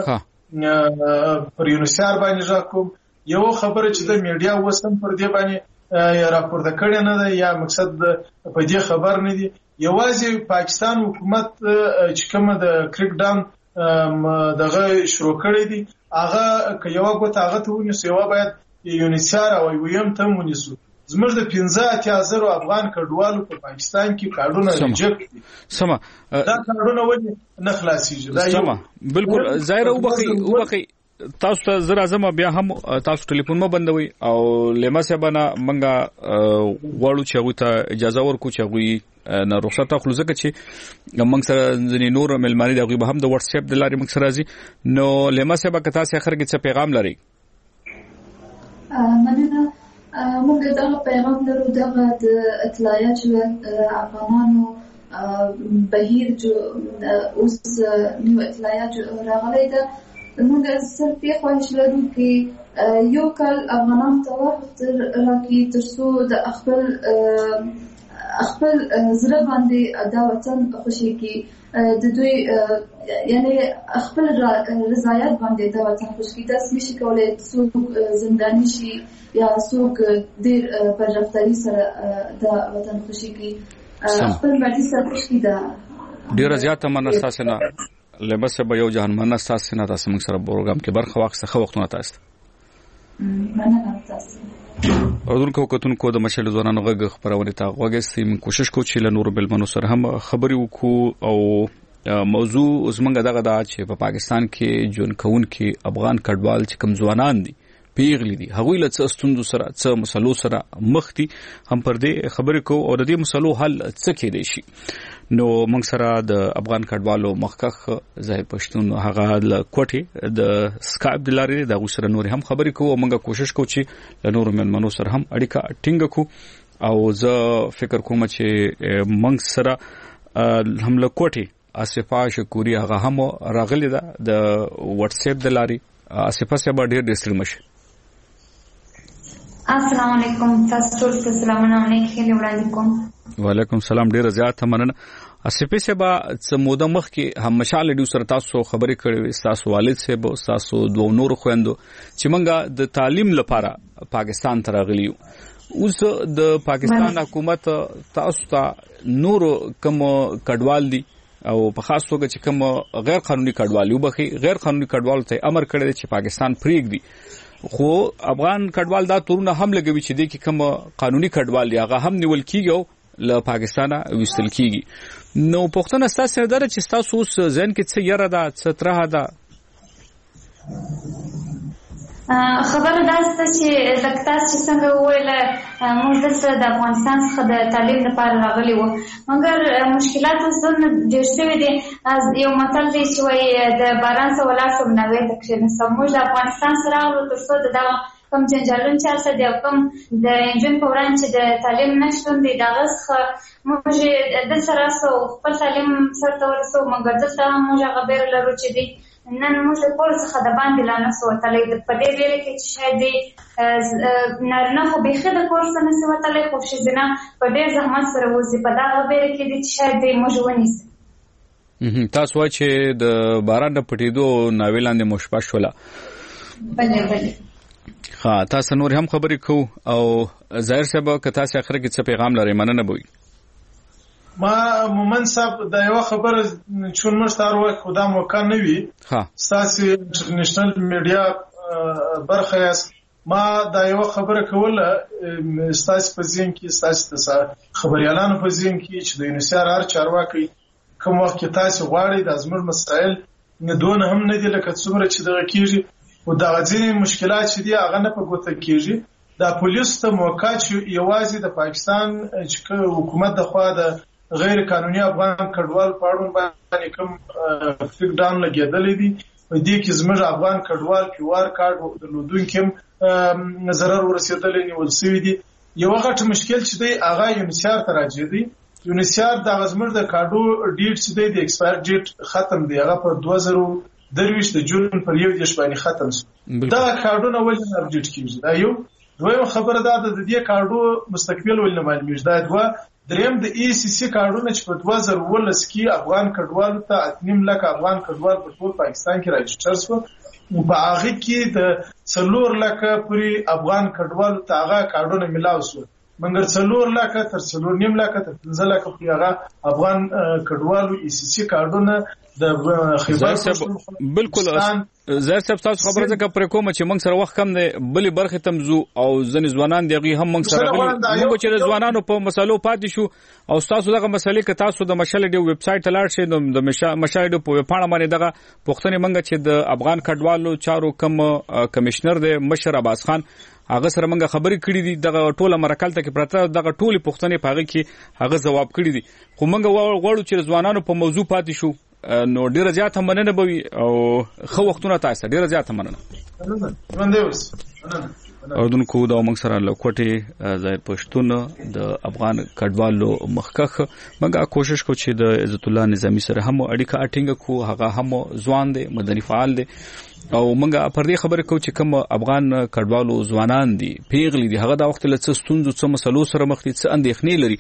پر یونیسار باندې راکوم یو خبره چې د میډیا وسم پر دې باندې راپورته کړي نه ده یا مقصد په دې خبر نه دي یوازې پاکستان حکومت چې کومه د کریک ډاون دغه شروع کړی دي هغه یو غوته هغه ته ونیسو یو باید یونیسار او ویم ته ونیسو زموږ د 15,000 افغان کډوالو په پاکستان کې کارونه ریجکټ دي سما دا کارونه ولې نه خلاصيږي دا سما بالکل ظاهر وبخي تاسو ته زرا زما بیا هم تاسو ټلیفون مو بندوي او لمه سبانه منګه غواړو چې غوته اجازه ورکو چې غوي نه رخصت اخلو ځکه چې موږ سره ځنې نور ملماني د غوي به هم د واتس اپ د لارې موږ سره راځي نو لمه سبا که تاسو اخر کې څه پیغام لري مننه موږ دا پیغام لرو دغه د اطلاعات افغانانو بهیر جو اوس نیو اطلاعات راغلي ده موږ صرف یې خواهش لرو چې یو کال افغانان ته وخت راکړي ترڅو د خپل زړه باندې دا وطن خوشي کی د دوی یعنی خپل رضایت باندې دا وطن خوشي کی داس نشي کولای څوک زنداني شي یا څوک ډیر پر رفتاری سره دا وطن خوشي کی خپل مالی سرپرستی ده. ډیره زیاته مننه نه لباسه به یو جهان مننه تاسو نه تاسو موږ سره پروګرام کې برخه واخیسته خو وختونه تاسو مننه تاسو. اردوونکو کتونکو د مشل ځوانانو غږ خبرونه ته غوږی موږ کوشش کوو چې له نور بلمنو سره هم خبري وکړو او موضوع زمونږ دغه دا چې په پاکستان کې جون کون کې افغان کډوال چې کم ځوانان دي پیغلی دي هغوی له څه سره څه مسلو سره مخ دي هم پر دې خبرې کوو او د دې مسلو حل څه کېدای شي. نو موږ سره د افغان کډوالو مخکخ ظاهر پښتون هغه له کوټي د سکایپ د لارې د غوسره نور هم خبرې کوو او موږ کوشش کوو چې له نور منو سره هم اړیکه ټینګ کوو او زه فکر کوم چې موږ سره هم له کوټي اسفا شکوري هغه هم راغلی ده د واتس اپ د لارې. اسفا صاحب ډېر ستړي مشه. السلام علیکم تاسو ټول ته سلامونه علیکم. وعلیکم السلام ډېر زیات مننه. اسفا صاحب څه موده مخکې هم مشال ډیو سره تاسو خبرې کړې تاسو والد صاحب تاسو دوه نور خويندو چې منګه د تعلیم لپاره پاکستان ته راغلیو. اوس د پاکستان حکومت تاسو ته نور کوم کډوال دي او په خاص توګه چې کوم غیر قانوني کډوال یو بخي غیر قانوني کډوال ته امر کړی چې پاکستان پریږدي خو افغان کډوال دا تورونه هم لګوي چې د کوم قانوني کډوال دی هغه هم نیول کیږي او له پاکستانه وستل کیږي. نو پښتون اساس سره در چې تاسو اوس ځین کې څه یره ده څه ترها ده خبره داسته چې دکتور چې څنګه وویل موږ دلته د افغانستان څخه د تعلیم لپاره راغلي وو مګر مشکلات اوس دونه ډېر شوي دي. یو متل دی چې وایي د باران څخه ولاړ شو ناوې ته کښېناستم. موږ د افغانستان سره راغلو تر څو د دغه کوم جنجالونه چې هلته دي او کوم د انجون په وړاندې چې د تعلیم نشتون دی د هغه څخه موږ دلته راسو خپل تعلیم سرته ورسو مګر دلته هم موږ هغه بیره لرو چې دی نن موږ د کور څخه د باندې لا نسو وتلی په دې ویره کې چې شاید دی نارینه خو بیخي د کور څخه نسي وتلی خو ښځینه په ډېر زحمت سره وځي په دغه ویره کې دی چې شاید دی موږ ونیسي. تاسو وایئ چې د باران د پټېدو ناوې لاندې مو شپه شوله. بله ها تاسو نور هم خبرې کوو او ظاهر صاحب که تاسو اخر کې څه پیغام لرئ مننه به وي. ما مومن صاحب دا یو خبره چون مشتار وای خدا موقع نه وی ساسي انټرنیشنل میډیا برخه یاست ما دا یو خبره کوله ساسي په ځین کې ساسي خبريالانو په ځین کې چې د یونیسار هر چارواکي کوم وخت کې تاسو غواړئ د ازمر مسائل نه دون هم نه دي لکه څومره چې دغه کیږي او دا ځینې مشکلات چې دي هغه نه په ګوته کیږي. دا پولیس ته موقع چې یوازې د پاکستان چې حکومت د خوا د غیر قانوني افغان کډوال په اړه باندې کوم فکر ډاون لګیدلې دي په دې کې زموږ افغان کډوال پیوار کارت درلودونکو ضرر ورسېدلې نیول شوی دي. یو غټ مشکل چې دی هغه یونیسار ته راځي دی. یونیسار د زموږ د کارډو ډیټ چې دی د ایکسپایر ډیټ ختم دی هغه په 2023 د جون پر 1 باندې ختم شو. دا کارډونه ولې نه اپډیټ کیږي؟ دا یو دویم خبره ده د دې کارډو مستقبل ولې نه معلومیږي. دا دوه دریم د ای سی سی کارډونه چې په 2019 کې افغان کډوالو ته 8.5 لک افغان کډوال په ټول پاکستان کې راجستر شو په هغه کې د 4 لک پورې افغان کډوالو ته هغه کارډونه ملاو شو مګر 4 لک تر 4.5 لک تر 15 لک پورې هغه افغان کډوالو ای سی سی کارډونه د خبر بالکل زه صاحب تاسو خبره ځکه پر کوم چې موږ سره وخت کم دی بلې برخه تمزو او ځنې ځوانان دی هم موږ سره موږ چې ځوانانو په مسلو پاتې شو او تاسو دغه مسلې کې تاسو د مشال دی ویب سټ لاړ شئ د مشال دی په پاڼه باندې دغه پښتني منګه چې د افغان کډوالو چارو کم کمشنر دی مشر عباس خان هغه سره منګه خبرې کړې دي دغه ټوله مرکل ته کې پرته دغه ټولي پښتني پاغه کې هغه جواب کړی دي خو منګه غواړو چې ځوانانو په موضوع پاتې شو نو ډیره زیاته مننه بوي او خو وختونه تاسو ډیره زیاته مننه اردوونکو دا موږ سره لکوټي ځای پښتون د افغان کډوالو مخکخ موږ کوشش کوو چې د عزت الله نظامی سره هم اړیکه اټینګ کو هغه هم ځوان دي مدني فعال دي او موږ پر دې خبره کوو چې کوم افغان کډوالو ځوانان دي پیغلي دي هغه د وخت له ستونزو څخه مسلو سره مخ دي څه اندېښنې لري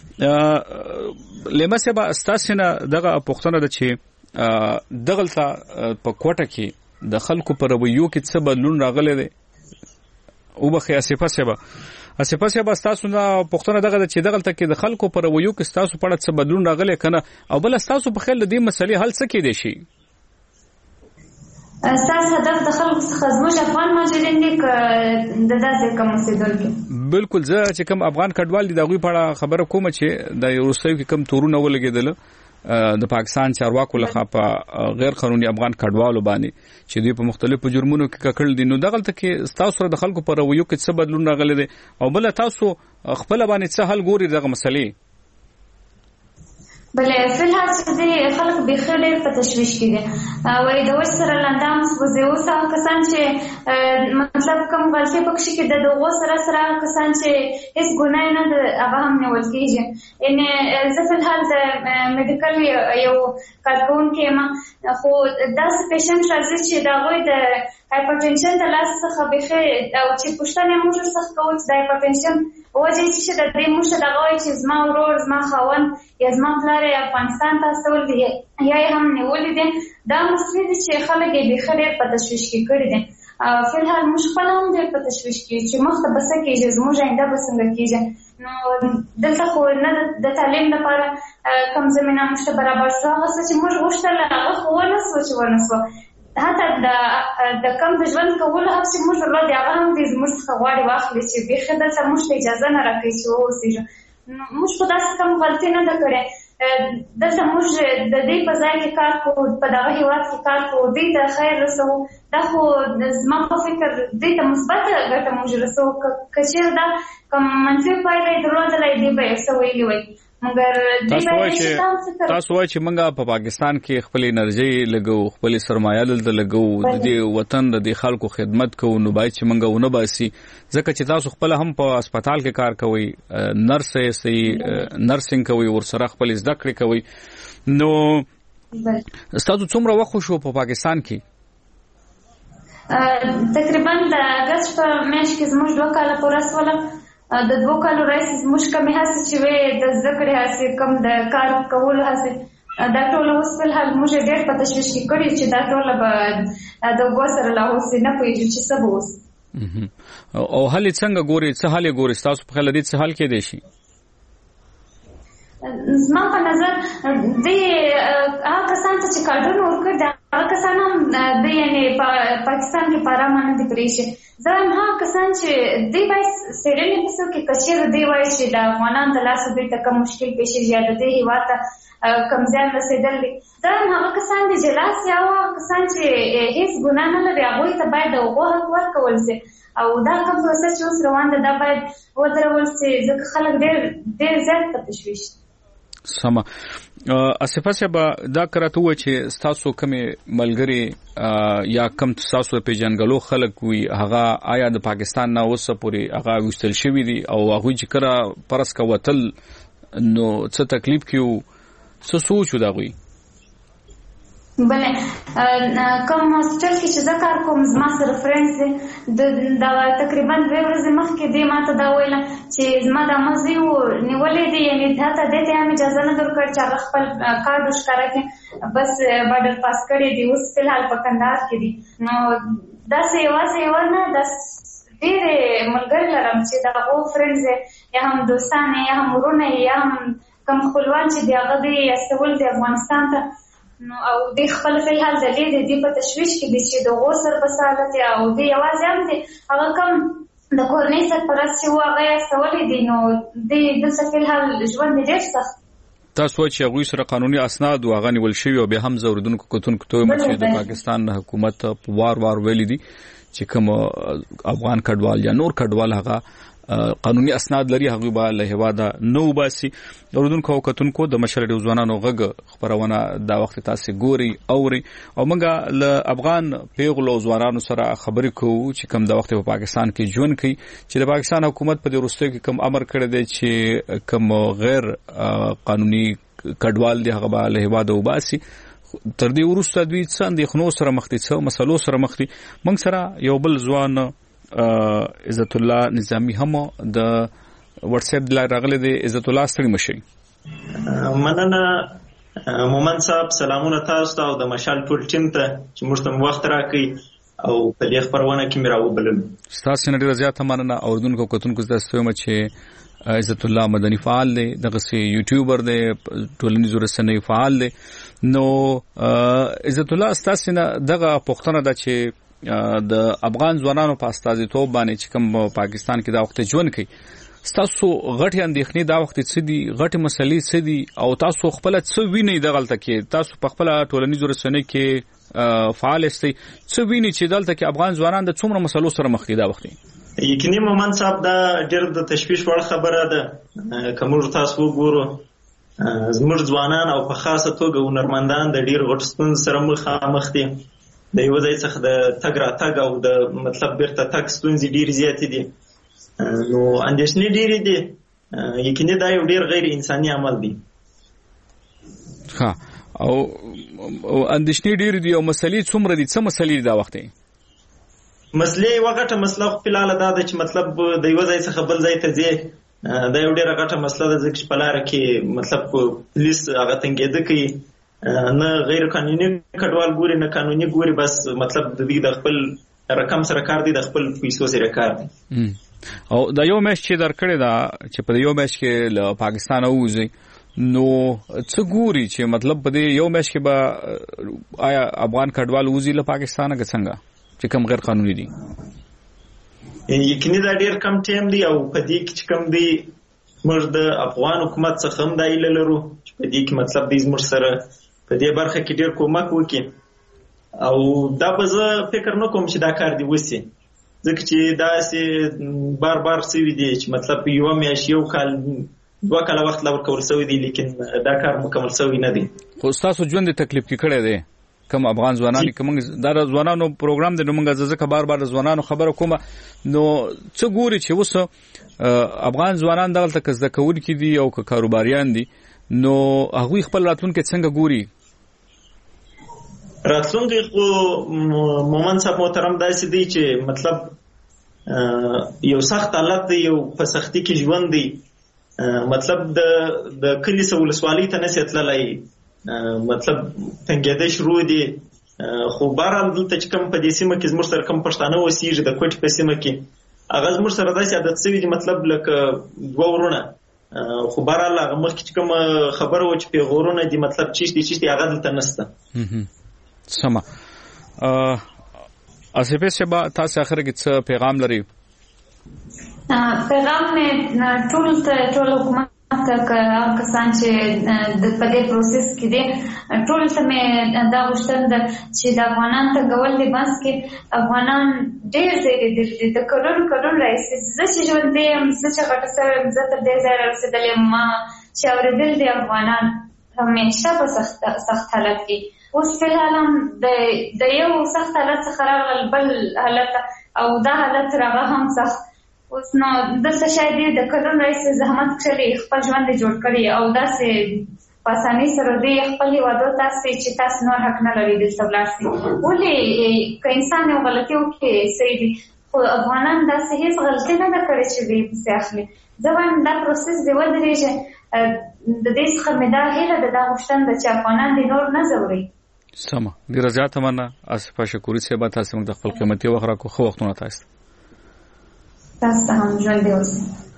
لمسه به استاسنه دغه پښتنه د چې دغلطه په کوټه کې د خلکو پر رویو کې څه بدلون راغلی دی او بخیا سپاسه اسې پس به تاسو نه پښتنه دغه چې دغه تک د خلکو پر ویو کې تاسو په اړه څه بدلون راغلی کنه او بل تاسو په خیال د دې مسلې حل څه کې دي شي اساس هدف د خلکو څخه زموږ افغان مهاجرین دي د داسې کوم اوسېدونکي بالکل زه چې کوم افغان کډوال دي دغه په اړه خبره کوم چې د روسیې کې کوم تورونه ولګېدل د پاکستان چارواکو لخوا په غیر قانوني افغان کډوالو باندې چې دوی په مختلفو جرمونو کې ککړل دي نو دغه تک تاسو سره د خلکو پر ویو کې څه بدلون راغلی دی او بل تاسو خپل باندې څه حل ګوري دغه مسلې بلې فلحال چې خلک به خېر په تشويش کې دي او د وښ سره لاندام سوځي او څو کسان چې مطلب کوم غلطي پکې کې د دوه سره کسان چې هیڅ ګناه نه ده هغه هم نه ولکېږي ان زه فلحال د میډیکل یو کارکون کې ما خو داس پیشنټ راځي چې دا غوي د هایپرټنشن د لاس څخه به او چې پښتنه موږ څخه کوم د هایپرټنشن وجه چې د دې موږ د غوي چې زما ورور زما خاون یا زما پلار افغانستان ته استول دي یا هم نیولې دي دا مسلې چې خلک به خیر په تشويش کې کړی دي فلحال موږ خپل هم د په تشويش کې چې مخ ته بس کېږي زموږ آینده به څنګه کېږي نو دلته خو نه د تعلیم لپاره کوم زمينه مشته برابر شو هغه چې موږ غوښتل هغه خو نه سوچ ونسو حتی د کم د ژوند کولو هم چې موږ ورلو دی هغه هم دې زموږ څخه غواړي واخلي چې بېخي دلته موږ ته اجازه نه راکوي چې واوسېږو موږ خو داسې کوم غلطي نه ده کړې دلته موږ د دې په ځای کې کار کوو په دغه هېواد کې کار کوو دې ته خیر رسوو دا خو زما په فکر دې ته مثبته ګټه موږ رسوو که چېرې دا کوم منفي پایله یې درلودلی دې به یو څه ویلي وی تاسو وایئ چې موږ په پاکستان کې خپل انرژي لګو خپل سرمایه دلته لګو د دې وطن د خلکو خدمت کوو نو باید چې موږ ونه باسي ځکه چې تاسو خپل هم په هسپتال کې کار کوئ نرسنګ کوئ ورسره خپل زده کړې کوئ نو تاسو څومره وخت شو په پاکستان کې تقریبا د اگست په میاشت کې زموږ 2 کاله پوره شول د 2 کالو راځي زموږ کمې هڅې چې وې د ذکر هڅې کم د کار کولو هڅې دا ټول اوس په حال موږ ډېر په تشویش کې کړی چې دا ټول به د وګ سره لا اوس نه پېږي چې څه به اوس او حل څنګه ګوري څه حل ګوري تاسو په خل دې څه حل کې دی شي زما په نظر د هغه کسان چې کارونه ورکړي دا هغه کسان هم د یعنی پاکستان کې پارامانه دي پریشي زه هم هغه کسان چې دی وایي سړي په څو کې کچیر دی وایي چې د افغانانو د لاس به تک مشکل پېښ یا د دې هیواد کم ځان رسیدل دي زه هم هغه کسان دي چې لاس یا هغه کسان چې هیڅ ګناه نه لري هغه ته باید هغه حق ورکول شي او دا کوم څه چې اوس روان ده دا باید ودرول شي ځکه خلک ډېر زیات په تشویش سما اسفه سبا دا کراتو چې تاسو کومه ملګری یا کم تاسو په جنګلو خلک وي هغه آیا د پاکستان نه اوسه پوری هغه وستل شوی دي او هغه چې کرا پرس کا وتل نو څه تکلیف کیو څه سوچ دا وي بله کوم هاسپټل کې چې کار کوم زما سره فرندز دا تقریبا 2 ورځې مخکې دې ماته دا ویل چې زما د مزي نیولې دي یعنی دا ته دې هم اجازه نه درکړ چې هغه خپل کارت وشکاره کړي بس بارډر پاس کړي دي اوس په حال په کندهار کې دي نو دا سیوا نه دا ډېر ملګری لرم چې دا او فرندز یا هم دوستان یا هم ورونه یا هم کوم خپلوان چې دی هغه دې استول د افغانستان ته نو او د خپل په حال د دې په تشويش کې دي چې د غوسر په سالت او د یوازې هم دي هغه کوم د کورنۍ سره پرس چې هغه استولې دي نو د څه په حال ژوند ډېر سخت تاسو چې هغه سره قانوني اسناد او غني ول شوی او به هم زوردونکو کتونکو ته مچې د پاکستان حکومت وار ویلي دي چې کوم افغان کډوال یا نور کډوال هغه قانوني اسناد لري هغه به له هواده نو باسي اوردونکو کتونکو د مشر ځوانانو غږ خبرونه دا وخت تاسو ګوري اوري او موږ له افغان پیغلو ځوانانو سره خبرې کوو چې کوم د وخت په پاکستان کې ژوند کوي چې د پاکستان حکومت په دې وروستیو کې کوم امر کړی دی چې کوم غیر قانوني کډوال دی هغه به له هواده وباسي تر دې وروسته دوی څه اندېښنو سره مخ دي څه مسلو سره مخ دي موږ سره یو بل ځوان عزت الله نظامی هم د واتس اپ د راغله د عزت الله ستړي مشي مننه مومن صاحب سلامونه تاسو ته او د مشال ټول ټیم ته چې موږ ته وخت راکړي او په دې خبرونه کې مې راوبلل. ستاسو نه ډیر زیات مننه. اوردونکو کتونکو تاسو ته چې عزت الله مدني فعال دی، دغه سي یوټیوبر دی، ټولنیزو رسنیو فعال دی. نو عزت الله ستاسو نه دغه پوښتنه ده چې د افغان ځوانانو په استازیتوب باندې چې کوم پاکستان کې دا وخت ژوند کوي، تاسو غټي اندېښنې دا وخت څه دي، غټي مسلې څه دي، او تاسو خپل څه وینئ دغلته کې؟ تاسو په خپل ټولنیزو رسنیو کې فعال استئ، څه وینئ چې دلته کې افغان ځوانان د څومره مسلو سره مخ دي دا وخت؟ یقیني مومن صاحب دا ډېر د تشویش وړ خبره ده. که موږ تاسو وګورو زموږ ځوانان او په خاصه توګه هنرمندان د ډېر غټ ستونزو سره مخامخ دي. د یو ځای څخه د تګ راتګ او د مطلب بیرته تګ ستونزې ډېرې زیاتې دي. نو اندېښنې ډېرې دي. یقیني دا یو ډېر غیر انساني عمل دی. ها، او اندېښنې ډېرې دي. او مسلې څومره دي؟ څه مسلې دي دا وخت؟ مسلې یوه غټه مسله خو فلحاله دا ده چې مطلب د یوه ځای څخه بل ځای ته ځې، دا یو ډېره غټه مسله ده، ځکه چې په لاره کې مطلب پولیس هغه تنګېده کوي، نه غیر قانوني کډوال ګوري نه قانوني ګوري، بس مطلب د دې د خپل رقم سره کار دی، د خپل پیسو سره کار دی. او دا یو میاشت چې درکړې ده چې په یو میاشت کې له پاکستان ووځي، نو څه ګوري چې مطلب په دې یو میاشت کې به آیا افغان کډوال ووځي له پاکستانه که څنګه چې کوم غیر قانوني دي؟ یقیني دا ډېر کم ټایم دی. او په دې کې چې کوم دی موږ د افغان حکومت څخه هم دا هیله لرو چې په دې کې مطلب دی زموږ سره په دې برخه کې ډېر کومک وکړي. او دا به زه فکر نه کوم چې دا کار دی وسي، ځکه چې داسې بار بار سوي دي چې مطلب یوه میاشت، یو کال، 2 کاله وخت لا ورکول سوی دی، لیکن دا کار مکمل سوی نه دی. خو ستاسو ژوند تکلیف کې کړی دی کوم افغان ځوانان کوم دا ځوانانو پروګرام دی، نو موږ ځکه بار بار ځوانانو خبره کومه. نو څه ګوري چې اوس افغان ځوانان دلته که زده کوونکي دي او که کاروباریان دي، نو هغوی خپل راتلونکی څنګه ګوري؟ راتلونکی خو مومن صاحب محترم داسې دی چې مطلب یو سخت حالت دی، یو په سختي کې ژوند دی. مطلب د کلي څه ولسوالۍ ته نشي تللی، مطلب تنګېدی شروع دي. خو بهرحال دلته چې کوم په دې سیمه کې زموږ سره کوم پښتانه اوسېږي د کوټې په سیمه کې، هغه زموږ سره داسې عادت شوي دي مطلب لکه 2 ورونه. خو بهرحال هغه مخکې چې کوم خبره وه چې پیغورونه دي مطلب چیشتي هغه دلته نشته. سمه. آصفه صاحب تاسو اخر کې څه پیغام لري؟ پیغام مې ټول حکومت ته کسان چې په دې پروسس کې دي ټول ته مې دا غوښتل ده چې د افغانان ته ګول دي بس کې افغانان ډېر ځای دي د کروڑ راځي. زه چې ژوند یم، زه چې غټه سوی یم، زه تر دې ځای رسېدلی یم، ما چې اورېدل دي افغانان همیشه په سخت حالت کې. اوس فلحال هم د یو سخت حالت څخه راغلل بل حالت، او دا حالت راغه هم سخت. اوس نو دلته شاید د کلونو راهیسې زحمت کړی، خپل ژوند یې جوړ کړی، او داسې په اسانۍ سره دوی خپل هېوادو ته سي چې تاسو نور حق نه لرئ دلته ولاړ سئ. ولې که انسان یو غلطي وکړي صحیح دي، خو افغانان داسې هېڅ غلطي نه ده کړې چې دوی پسې اخلي. زه وایم دا پروسس دې ودرېږي. د دې څخه مې دا هیله ده، دا غوښتنه ده چې افغانان دې نور نه ځوروي. سمه. ډېره زیاته مننه آصفه شکوري صاحب، تاسو موږ د خپل قیمتي وخت راکړو. ښه وختونه تاسو تاسو هم ژوندي اوسئ.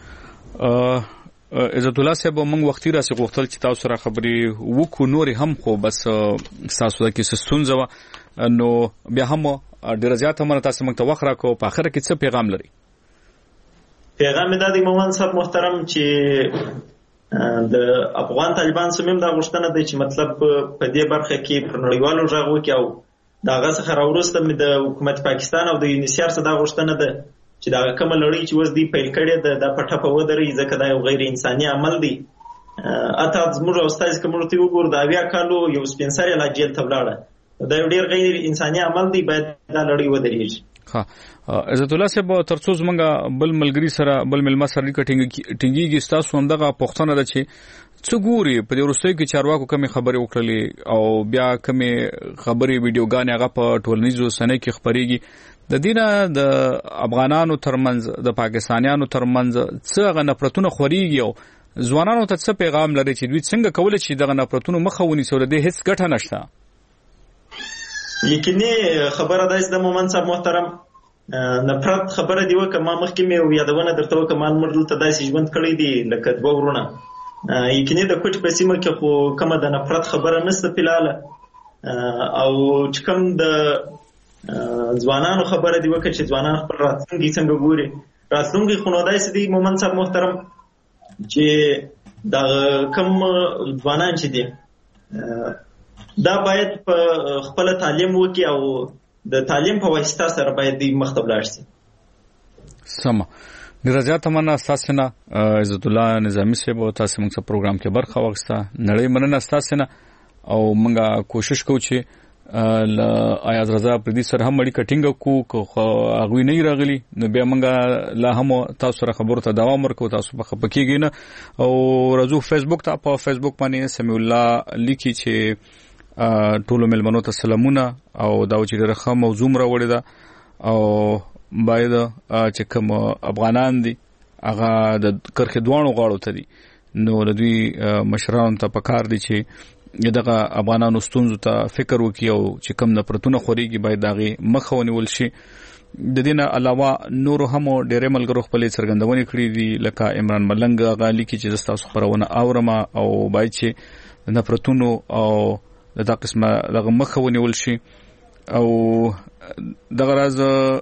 عزت الله صاحب موږ وختي راسي غوښتل چې تاسو سره خبرې وکړو، نورې هم خو بس تاسو د کې ستونزه وه، نو بیا هم ډېره زیاته مننه تاسو موږ ته وخت راکړو. په اخره کې څه پیغام لري؟ پیغام مې دا دی مومن صاحب محترم چې د افغان طالبان سمیم دا غوښتنه ده چې مطلب په دې برخه کې پر نړیوالو غږ وکړي، او د هغه څخه راوروسته مې د حکومت پاکستان او د یونیسیار څخه دا غوښتنه ده چې دا کومه لړۍ چې اوس دوی پیل کړې ده دا په ټپه ودرېږي، ځکه دا یو غیر انساني عمل دی. حتی زموږ استازي که موږ ته وګورو د 80 کالو یو سپین سرې لا جیل ته ولاړه، دا یو ډېر غیر انساني عمل دی، باید دا لړۍ ودرېږي. عزت الله صاحب ترڅو زمونږ بل ملګری سره بل ملما سره ټینګیږي، تاسو هم دغه پوښتنه ده چې څه ګوري په دې وروستیو کې چارواکو کومې خبرې وکړلې او بیا کومې خبرې ویډیوګانې هغه په ټولنیزو رسنیو کې خپرېږي، د دې نه د افغانانو ترمنځ د پاکستانیانو ترمنځ څه هغه نفرتونه خورېږي او ځوانانو ته څه پیغام لري چې دوی څنګه کولی شي دغه نفرتونو مخه ونیسي او د دې هېڅ ګټه نشته؟ یقیني خبره ده د مومن صاحب محترم نفرت خبره دی وکه ما مخکې مې یادونه درته وکه ما لمر دلته داسې ژوند کړی دی لکه دوه ورونه یقیني د کوټ په سیمه کې خو کومه د نفرت خبره نشته فلاله او چې کوم د ځوانانو خبره دی وکه چې ځوانان خپل راتلونکي څنګه ګوري راتلونکي خو نو داسې دی مومن صاحب محترم چې دا کوم ځوانان چې دي دا باید په خپل تعلیم وکي او د تعلیم په واسطه سره باید د مخ ته ولاړ شي. سم نرجات مننه تاسو نه عزت الله نظامی صاحب او تاسو موږ په پروګرام کې برخه واخیسته نړۍ مننه تاسو نه او موږ کوشش کوو چې ل آیاز رضا پردي سره هم اړیکه ټینګه کو هغه نه راغلي نو بیا موږ لا هم تاسو سره خبرو ته دوام ورکو تاسو په خپکیږي نه او راځو فیسبوک ته په فیسبوک باندې سمیع الله لیکي چې ټولو ملمنو ته سلامونه او دا چې درخه موضوع راوړی دا او باید چې کوم افغانان دي هغه د کرخه دوانو غاړو ته دي نو د دوی مشرانو ته پکار دي چې دغه افغانانو ستونزو ته فکر وکړي او چې کوم نفرتونه خوريږي باید دغه مخه ونیول شي. د دینه علاوه نور هم ډېر ملګرو خپل څرګندونې کړې دي لکه عمران ملنګ غالي کې چې تاسو خبرونه اورم او باید چې نفرتونو او دا قسمه دغه مخه ونیول شي او دغه راز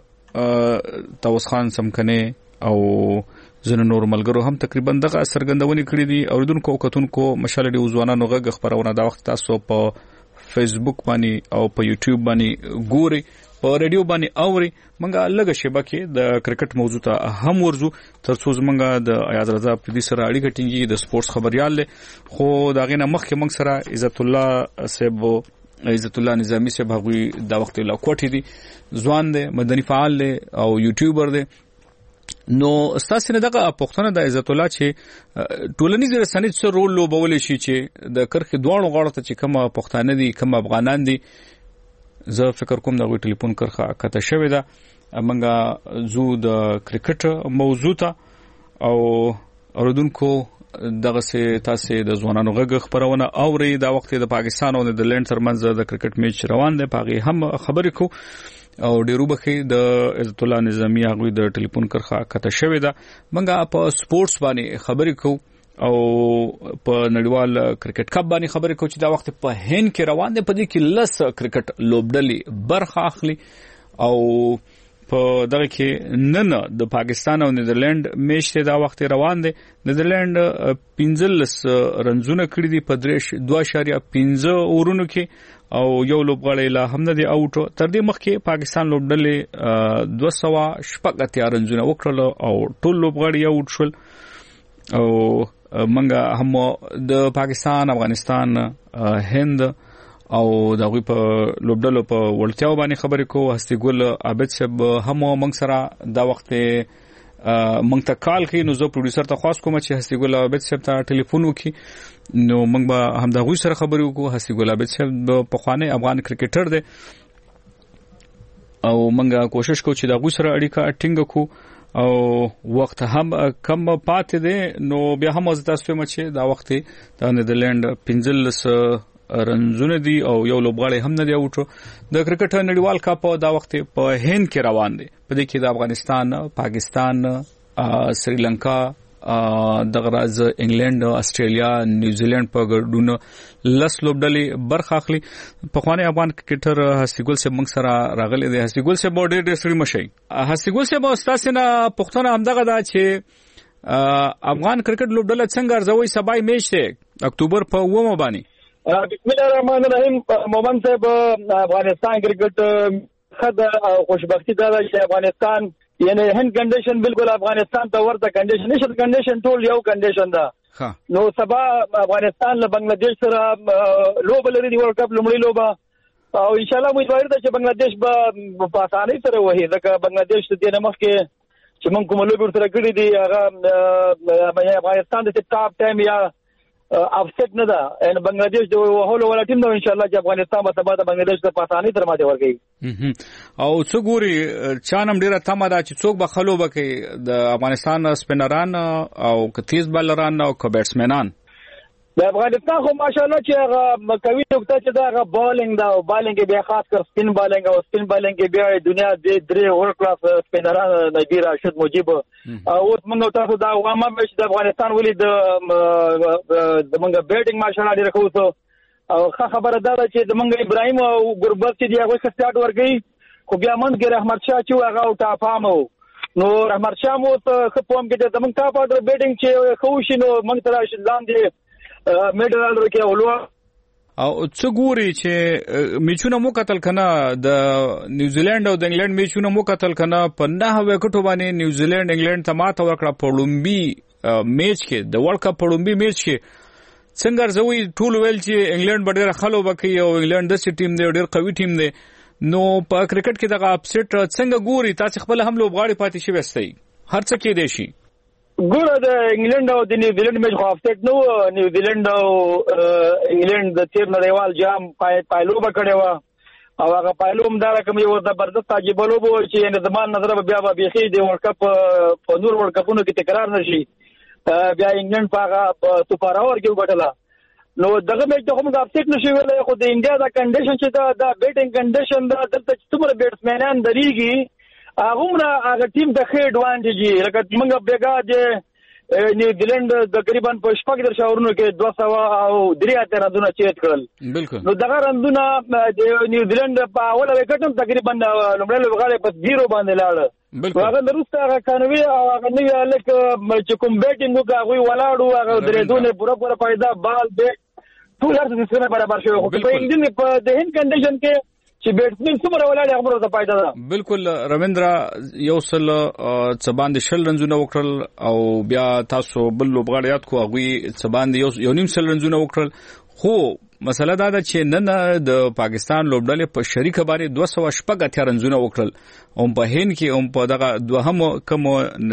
توس خان سمکنه او زنه نور ملګرو هم تقریبا دغه سرګندونې کړې دي اوریدونکو او کتونکو مشال دی ځوانانو غږ خبرونه دا وخت تاسو په فیسبوک باندې او په یوټیوب باندې ګوري په ریډیو باندې اوري منګه لږه شبکه د کرکټ موضوع ته هم ورزو ترڅو زمونږه د آیاز رضا په دې سره اړیکه ټینګي د سپورتس خبريال له خو دا غینه مخکې موږ سره عزت الله صاحب عزت الله نظامی صاحب هغه دا وخت لا کوټی دي ځوان دي مدني فعال دي او یوټیوبر دي نو استاد سره دغه پښتنه د عزت الله چې ټولنیز رسنۍ څو رول لوبول شي چې د کرخ دوانو غاړه ته چې کومه پښتانه دي کومه افغانان دي زه فکر کوم دا غوي ټلیفون کرخه کته شوی دا منګه زو د کرکټ موضوع ته او اوردونکو دغه سه تاسو د ځوانانو غږ خبرونه اوري دا وخت د پاکستان او د نیدرلند ترمنځ د کرکټ میچ روان دی پاغي هم خبرې کو او ډیرو بخي د عزت الله نظامی هغه د ټلیفون کرخه کته شوی دا منګه په سپورتس باندې خبرې کو او په نړیوال کرکټ کپ باندې خبرې کو چې دا وخت په هند کې روان دی په دې کې لس کرکټ لوبډلې برخه اخلي او په دغه کې نن د پاکستان او نیدرلند میچ ته دا وخت روان دی نیدرلند 15 رنزونه کړی دي په 2.15 اورونو کې او یو لوبغاړی لا هم نه دی اوټ تر دې مخکې پاکستان لوبډلې 214 رنزونه وکړل او ټول لوبغاړي اوټ شول او منګه هم د پاکستان افغانستان هند او دغه په لوبډلو په ولټیاو باندې خبرې کو هستي ګل عابد صاحب هم موږ سره دا وخت موږ ته کال کوي نو زه پروډوسر ته خاص کوم چې هستي ګل عابد صاحب ته ټلیفون وکي نو موږ به هم دغه سره خبرې وکړو هستي ګل عابد صاحب په خوانه افغان کرکټر دی او موږ کوشش کوو چې دغه سره اړیکه ټینګ کو او وخت هم کم پاتې دي نو بیا هم تاسو مچ دا وخت د نیدرلند 15 رنزونه دي او یو لوبغاړی هم نه دی اوټو د کرکټ نړیوال کپ دا وخت په هند کې روان دي په دې کې د افغانستان پاکستان سریلانکا دغه راز انګلند استرالیا نیوزیلند په ګډون لس لوبډلې برخه اخلي په خوانه افغان کرکټر هستیګل سے موږ سره راغلي دي هستیګل سے بورډر ډیسټري مشي هستیګل سے استاد نه پښتنه همدغه دا چې افغان کرکټ لوبډله څنګه ارزوي سبای میچ ته اکتوبر په 9 باندې بسم الله الرحمن الرحیم مومن صاحب افغانستان کرکټ خد خوشبختی دا چې افغانستان یعنی هند کنډیشن بالکل افغانستان ته ورته کنډیشن نشي کنډیشن ټول یو کنډیشن ده نو سبا افغانستان له بنگلاديش سره لوب لري دی ورلد کپ لومړی لوبه او ان شاء الله موږ وایو چې بنگلاديش په اسانۍ سره وهي ځکه بنگلاديش د نمخ کې چې موږ کوم لوب سره کړی دی هغه افغانستان د ټاپ ټایم یا افسټ نه ده ان بنگلاديش د وهولو ولا ټیم نو ان شاء الله چې افغانستان به سبا د بنگلاديش په اسانۍ سره ماته ورګي او څو ګوري چانم ډیره تمه ده چې څوک به خلو بکې د افغانستان سپینران او تیز بالران او بیټسمنان د افغانستان خو ماشاءالله چې هغه کوي نقطه چې دا هغه بالینګ دا بالینګ بیا خاص کر سپین بالینګ او سپین بالینګ بیا دنیا د درې ورلد کلاس سپینران نبی راشد مجيب او موږ تاسو دا وامه چې د افغانستان ولې د موږ بیټینګ ماشاءالله ډیر کوو او خبره دا ده چې د موږ ابراهیم او ګربت چې دی هغه سټارټ ورګي خو بیا موږ کې رحمت شاه چې هغه او ټاپامو نو رحمت شاه مو ته خپوم کې د موږ ټاپ اډر بیټینګ چې خوشي نو موږ تر لاندې میډل ورکه اولو او څه ګوري چې میچونه مو قتل کنه د نیوزیلند او د انګلند میچونه مو قتل کنه په نه وکټو باندې نیوزیلند انګلند ته ماته ورکړه په لومبي میچ کې د ورلد کپ په لومبي میچ کې څنګه زوی ټول ویل چې انګلند ډېر خلو بکی او انګلند د ټیم دی ډېر قوي ټیم دی نو په کرکټ کې دغه اپسټ څنګه ګوري تاسو خپل هم لوبغاړي پاتې شي وستئ هر څه کې دی شي ګوره د انګلند او د نیوزیلند میچ خو اپسټ نو نیوزیلند او انګلند د تیر نړیوال جام پایلو بکړې و او هغه پایلوم دا کوم یو زبردست عجیب لوب و چې زمان نظر بیا بيخي د ورلد کپ په نور ورلد کپونو کې تکرار نشي بیا انګلند په هغه سپاراور کې وګټله نو دغه میچ ته هم د اپسټ نشي ویلای خو د انډیا د کنډیشن چې دا بیټینګ کنډیشن دا دلته څومره بیټسمنان دريږي هغه ټیم ته ښه اډوانټیج لکه موږ بیګا د نیوزیلند د تقریبا په شپږ در شاورونو کې 200 او 3 رندونه چیت کړل بالکل نو دغه رندونه د نیوزیلند په اوله وکټ تقریبا لومړی لوبغاړي په 0 باندې لاړ هغه دروسته هغه کانوي او هغه نوی الک چې کوم بیټینګ وکړي ولاړو هغه درېدونه پوره فائدہ بال بیټ ټول هر څه برابر شوی خو په انګلند په د هند کنډیشن کې چې بیټسمن څومره ولاړ هغه ته فائدہ ده بالکل رویندرا یو سل څباند شل رنزونه وکړل او بیا تاسو بل لوبغاړي یاد کو هغه څباند یو نیم سل رنزونه وکړل خو مسله دا ده چې نن د پاکستان لوبډلې په شریکه باندې 280 رنزونه وکړل او په هند کې هم په دغه دوهم کم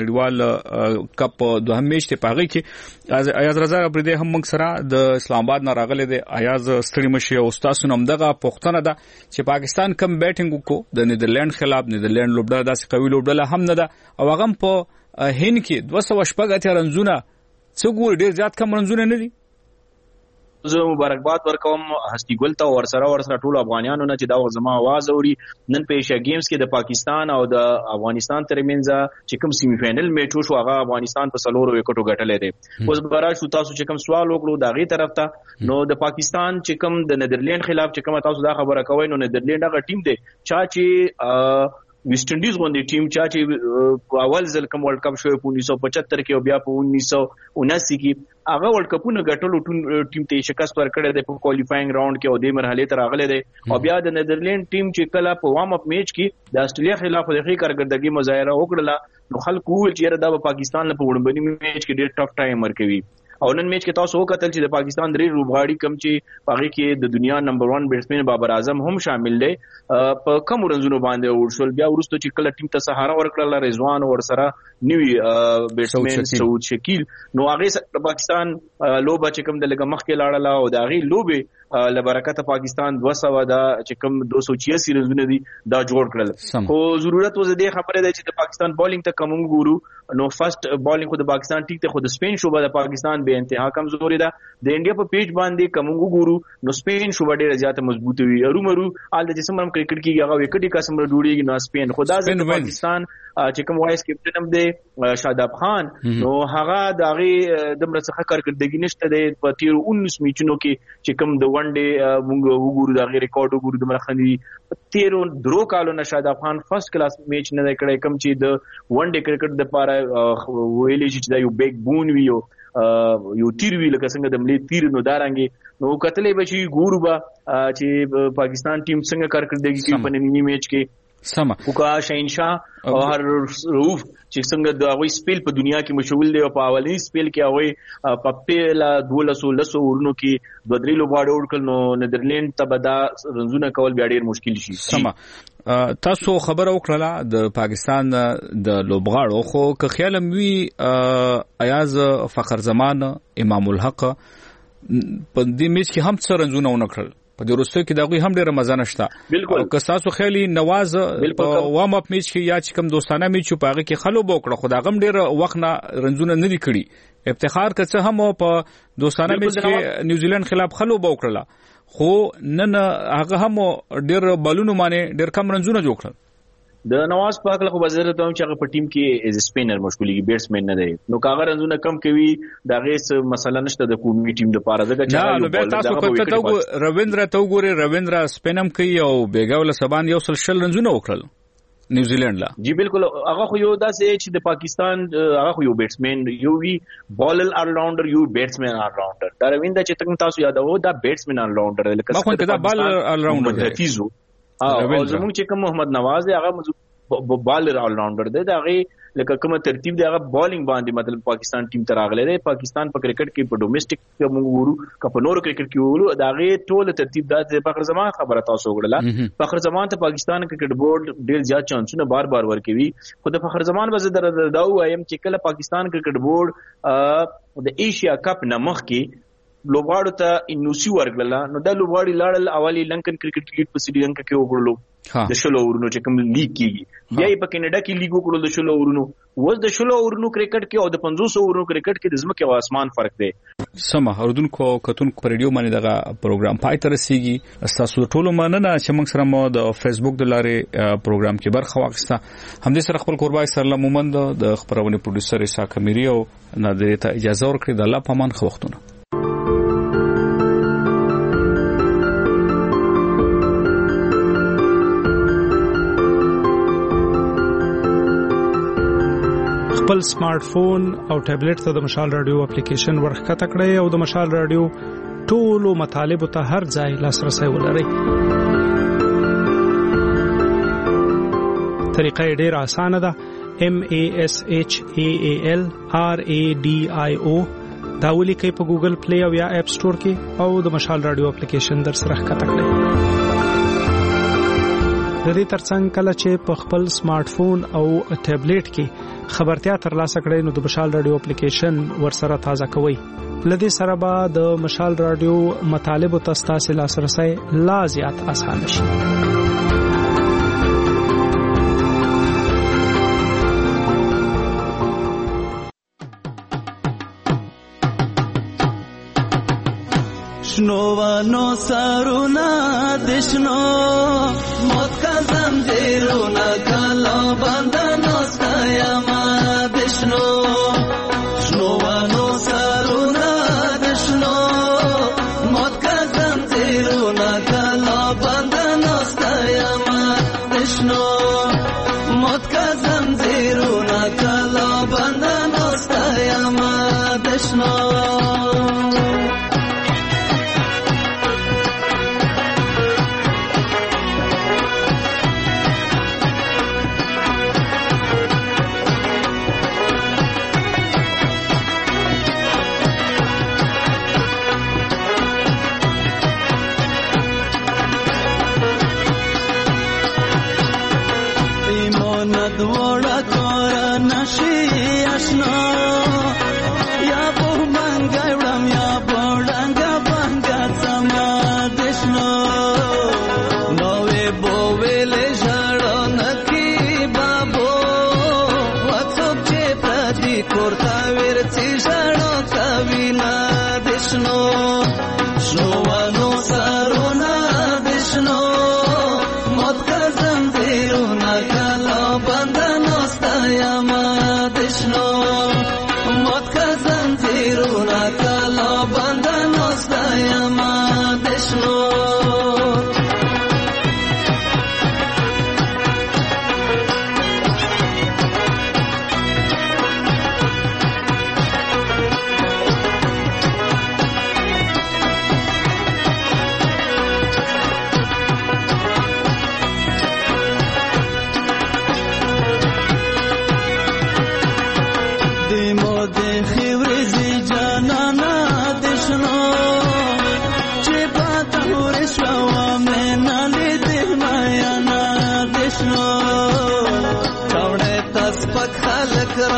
نړیوال کپ دوهم میچ ته پاغي کې ایاز رضا پردې هم موږ سره د اسلام آباد نه راغلي دي ایاز ستړي مشي او تاسو نوم دغه پښتنه ده چې پاکستان کم بیټینګ وکړو د نیدرلند خلاف نیدرلند لوبډله داسې قوي لوبډله هم نه ده او هغه په هند کې 280 رنزونه څو ګور ډیر زیات کم رنزونه نه دي زه مبارکباد ورکوم هستی ګل ته ورسره ټول افغانانو نه چې دا زما आवाज اوري نن په ایشیا گیمز کې د پاکستان او د افغانستان ترمنځ چې کوم سیمی فائنل میچ وشو هغه افغانستان په 3 وکټو ګټلې دي اوس برا شو تاسو چې کوم سوال وکړو دا غي طرف ته نو د پاکستان چې کوم د نیدرلند خلاف چې کوم تاسو دا خبره کوي نو نیدرلند هغه ټیم دی چې ویسټ انډیز غونډې ټیم چې اول ځل کوم ورلد کپ شوی په 1975 کې او بیا په 1979 کې هغه ورلد کپونه ګټلو ټیم ته شکست ورکړی دی په کوالیفاینګ راوند کې او د مرحله ته راغلی دی او بیا د نیدرلند ټیم چې کله په وارم اپ میچ کې د استرالیا خلاف د ښه کارکردګي مظاهره وکړه نو خلکو ویل چې دا په پاکستان په وړاندې میچ کې ډېر ټف ټایم ورکوي او نن میچ کې تاسو وکتل چې د پاکستان درې لوبغاړي کم چې پاغي کې د دنیا نمبر 1 بیټسمن بابر اعظم هم شامل دي په کم رنزونو باندې ورسول بیا ورسته چې کله ټیم ته سهارا ورکړل رضوان ورسره نیوی بیټسمن سعود شکیل نو هغه پاکستان لوبه چې کم د لګ مخ کې لاړه او د هغه لوبه لبرکت پاکستان 200 دا چې کم 286 رنزونه دي دا جوړ کړل خو ضرورت وزه دې خبره ده چې د پاکستان بالینګ ته کوم ګورو نو فرست بالینګ خو د پاکستان ټیک ته خو د سپین شوبه د پاکستان به انتها کمزوري ده د انډیا په پیج باندې کوم ګورو نو سپین شوبه ډیره زیاته مضبوطه وي ارومرو آل د جسم هم کرکټ کې هغه وکټي قسم ډوړيږي نو سپین خدا د پاکستان چې کوم وایس کیپټن هم دی شاداب خان نو هغه د هغه د مرڅخه کارکړدګي نشته د په تیر 19 میچونو کې چې کوم د ون ډے موږ وګورو د غیر ریکارډ وګورو د مرخني تیر درو کالو نه شاداب خان فرست کلاس میچ نه کړی کوم چې د ون ډے کرکټ د لپاره ویلې چې دا یو بیگ بون وی یو تیر وی لکه څنګه د ملي تیر نو دارانګي نو کتلې بشي ګورو با چې پاکستان ټیم څنګه کارکړدګي کوي په نننی میچ کې سما وکا شاهنشاه او هر روف چې څنګه د هغه سپیل په دنیا کې مشهور دی او په اولنی سپیل کې هغه په پیلا 1200 ورونو کې د درې لوبغاړو ورکل نو نیدرلند ته بدا رنزونه کول بیا ډیر مشکل شي سما تاسو خبر وکړه د پاکستان د لوبغاړو خو که خیالم وی ایاز فخر زمان امام الحق په دې میچ کې هم څه رنزونه ونکړل په دې وروسته کې دغه هم ډېر مزه نشته بالکل که تاسو خیالي نواز په وام اپ میچ کې یا چې کوم دوستانه میچ په هغه کې خلو بوکړه خو دا غم ډېر وخت نه رنزونه نه دي کړی افتخار کڅ هم په دوستانه میچ کې نیوزیلند خلاف خلو بوکړه خو نن هغه هم ډېر بالونو باندې ډېر کم رنزونه جوړ کړل د نواز پاک له وزارت ته چې هغه په ټیم کې از سپینر مشغولي بیټسمن نه دی نو کاغه رنزونه کم کوي دا غیس مسله نشته د کومي ټیم لپاره ځکه چې نو به تاسو کته رویندرا ته وګورئ رویندرا سپینم کوي او بیګاول سبان یو سل رنزونه وکړل نیوزیلند لا جی بالکل هغه خو یو داسې چې د پاکستان هغه خو یو بیټسمن یو وی بالر آل راونډر یو بیټسمن آل راونډر دا رویندا چې تاسو یادوو دا بیټسمن آل راونډر لکه ما خو دا بالر آل راونډر دی او زموږ چې کوم محمد نواز دی هغه بالر آل راونډر دی دا هغه لکه کومه ترتیب دی هغه بالینګ باندې مطلب پاکستان ټیم ته راغلی دی پاکستان په کرکټ کې په ډومېسټک موږ ورو کپ نور کرکټ کې ورو دا هغه ټول ترتیب د فخر زمان خبره تاسو وګړه فخر زمان ته پاکستان کرکټ بورډ ډیر زیات چانسونه بار ورکوي خو د فخر زمان وزه دا وایم چې کله پاکستان کرکټ بورډ د ایشیا کپ نمخ کې لوبغاړو ته انوسی ورغله نو دا لوبغاړي لاړل اولی لنکن کرکټ لیګ په سریلانکا کې وګړلو د شلو اورونو چې کوم لیګ کیږي بیا په کینیډا کې لیګ وکړو د شلو اورونو وز د شلو اورونو کرکټ کې او د 500 اورونو کرکټ کې د زمکه او اسمان فرق دی سم اوردونکو کتونکو پر ریډیو باندې دغه پروګرام پای ته رسیږي تاسو ټول مننه چې موږ سره مو د فیسبوک د لارې پروګرام کې برخه واخیسته همدې سره خپل قربای سره مومند د خبرونه پروډوسر اسا کمیری او نادر ته اجازه ورکړي د الله پامان خو وختونه خپل سمارټ فون او ټابلیټ ته د مشال رادیو اپلیکیشن ورخته کړئ او د مشال رادیو ټولو مطالب ته هر ځای لاسرسي ولرئ. طریقه ډېر اسانه ده. MASHAALRADIO دا ولیکئ په ګوګل پلی او یا اپ سٹور کې او د مشال رادیو اپلیکیشن در سره ښکته کړئ. د دې ترڅنګ کله چې په خپل سمارټ فون او ټابلیټ کې خبرتیا ترلاسه کړئ نو د مشال رادیو اپلیکیشن ورسره تازه کوئ. لدې سره به د مشال رادیو مطالب او تاسو لاسرسي لا زیات اسانه شي. شنوانو سارونا دشنو موت کا زنجیرونا کلا بندنو ستایما دشنو شنوانو سارونا دشنو موت کا زنجیرونا کلا بندنو ستایما دشنو موت کا زنجیرونا کلا بندنو ستایما دشنو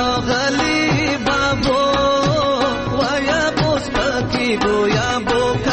راغلی بابو ویا بوس پکی گویا بو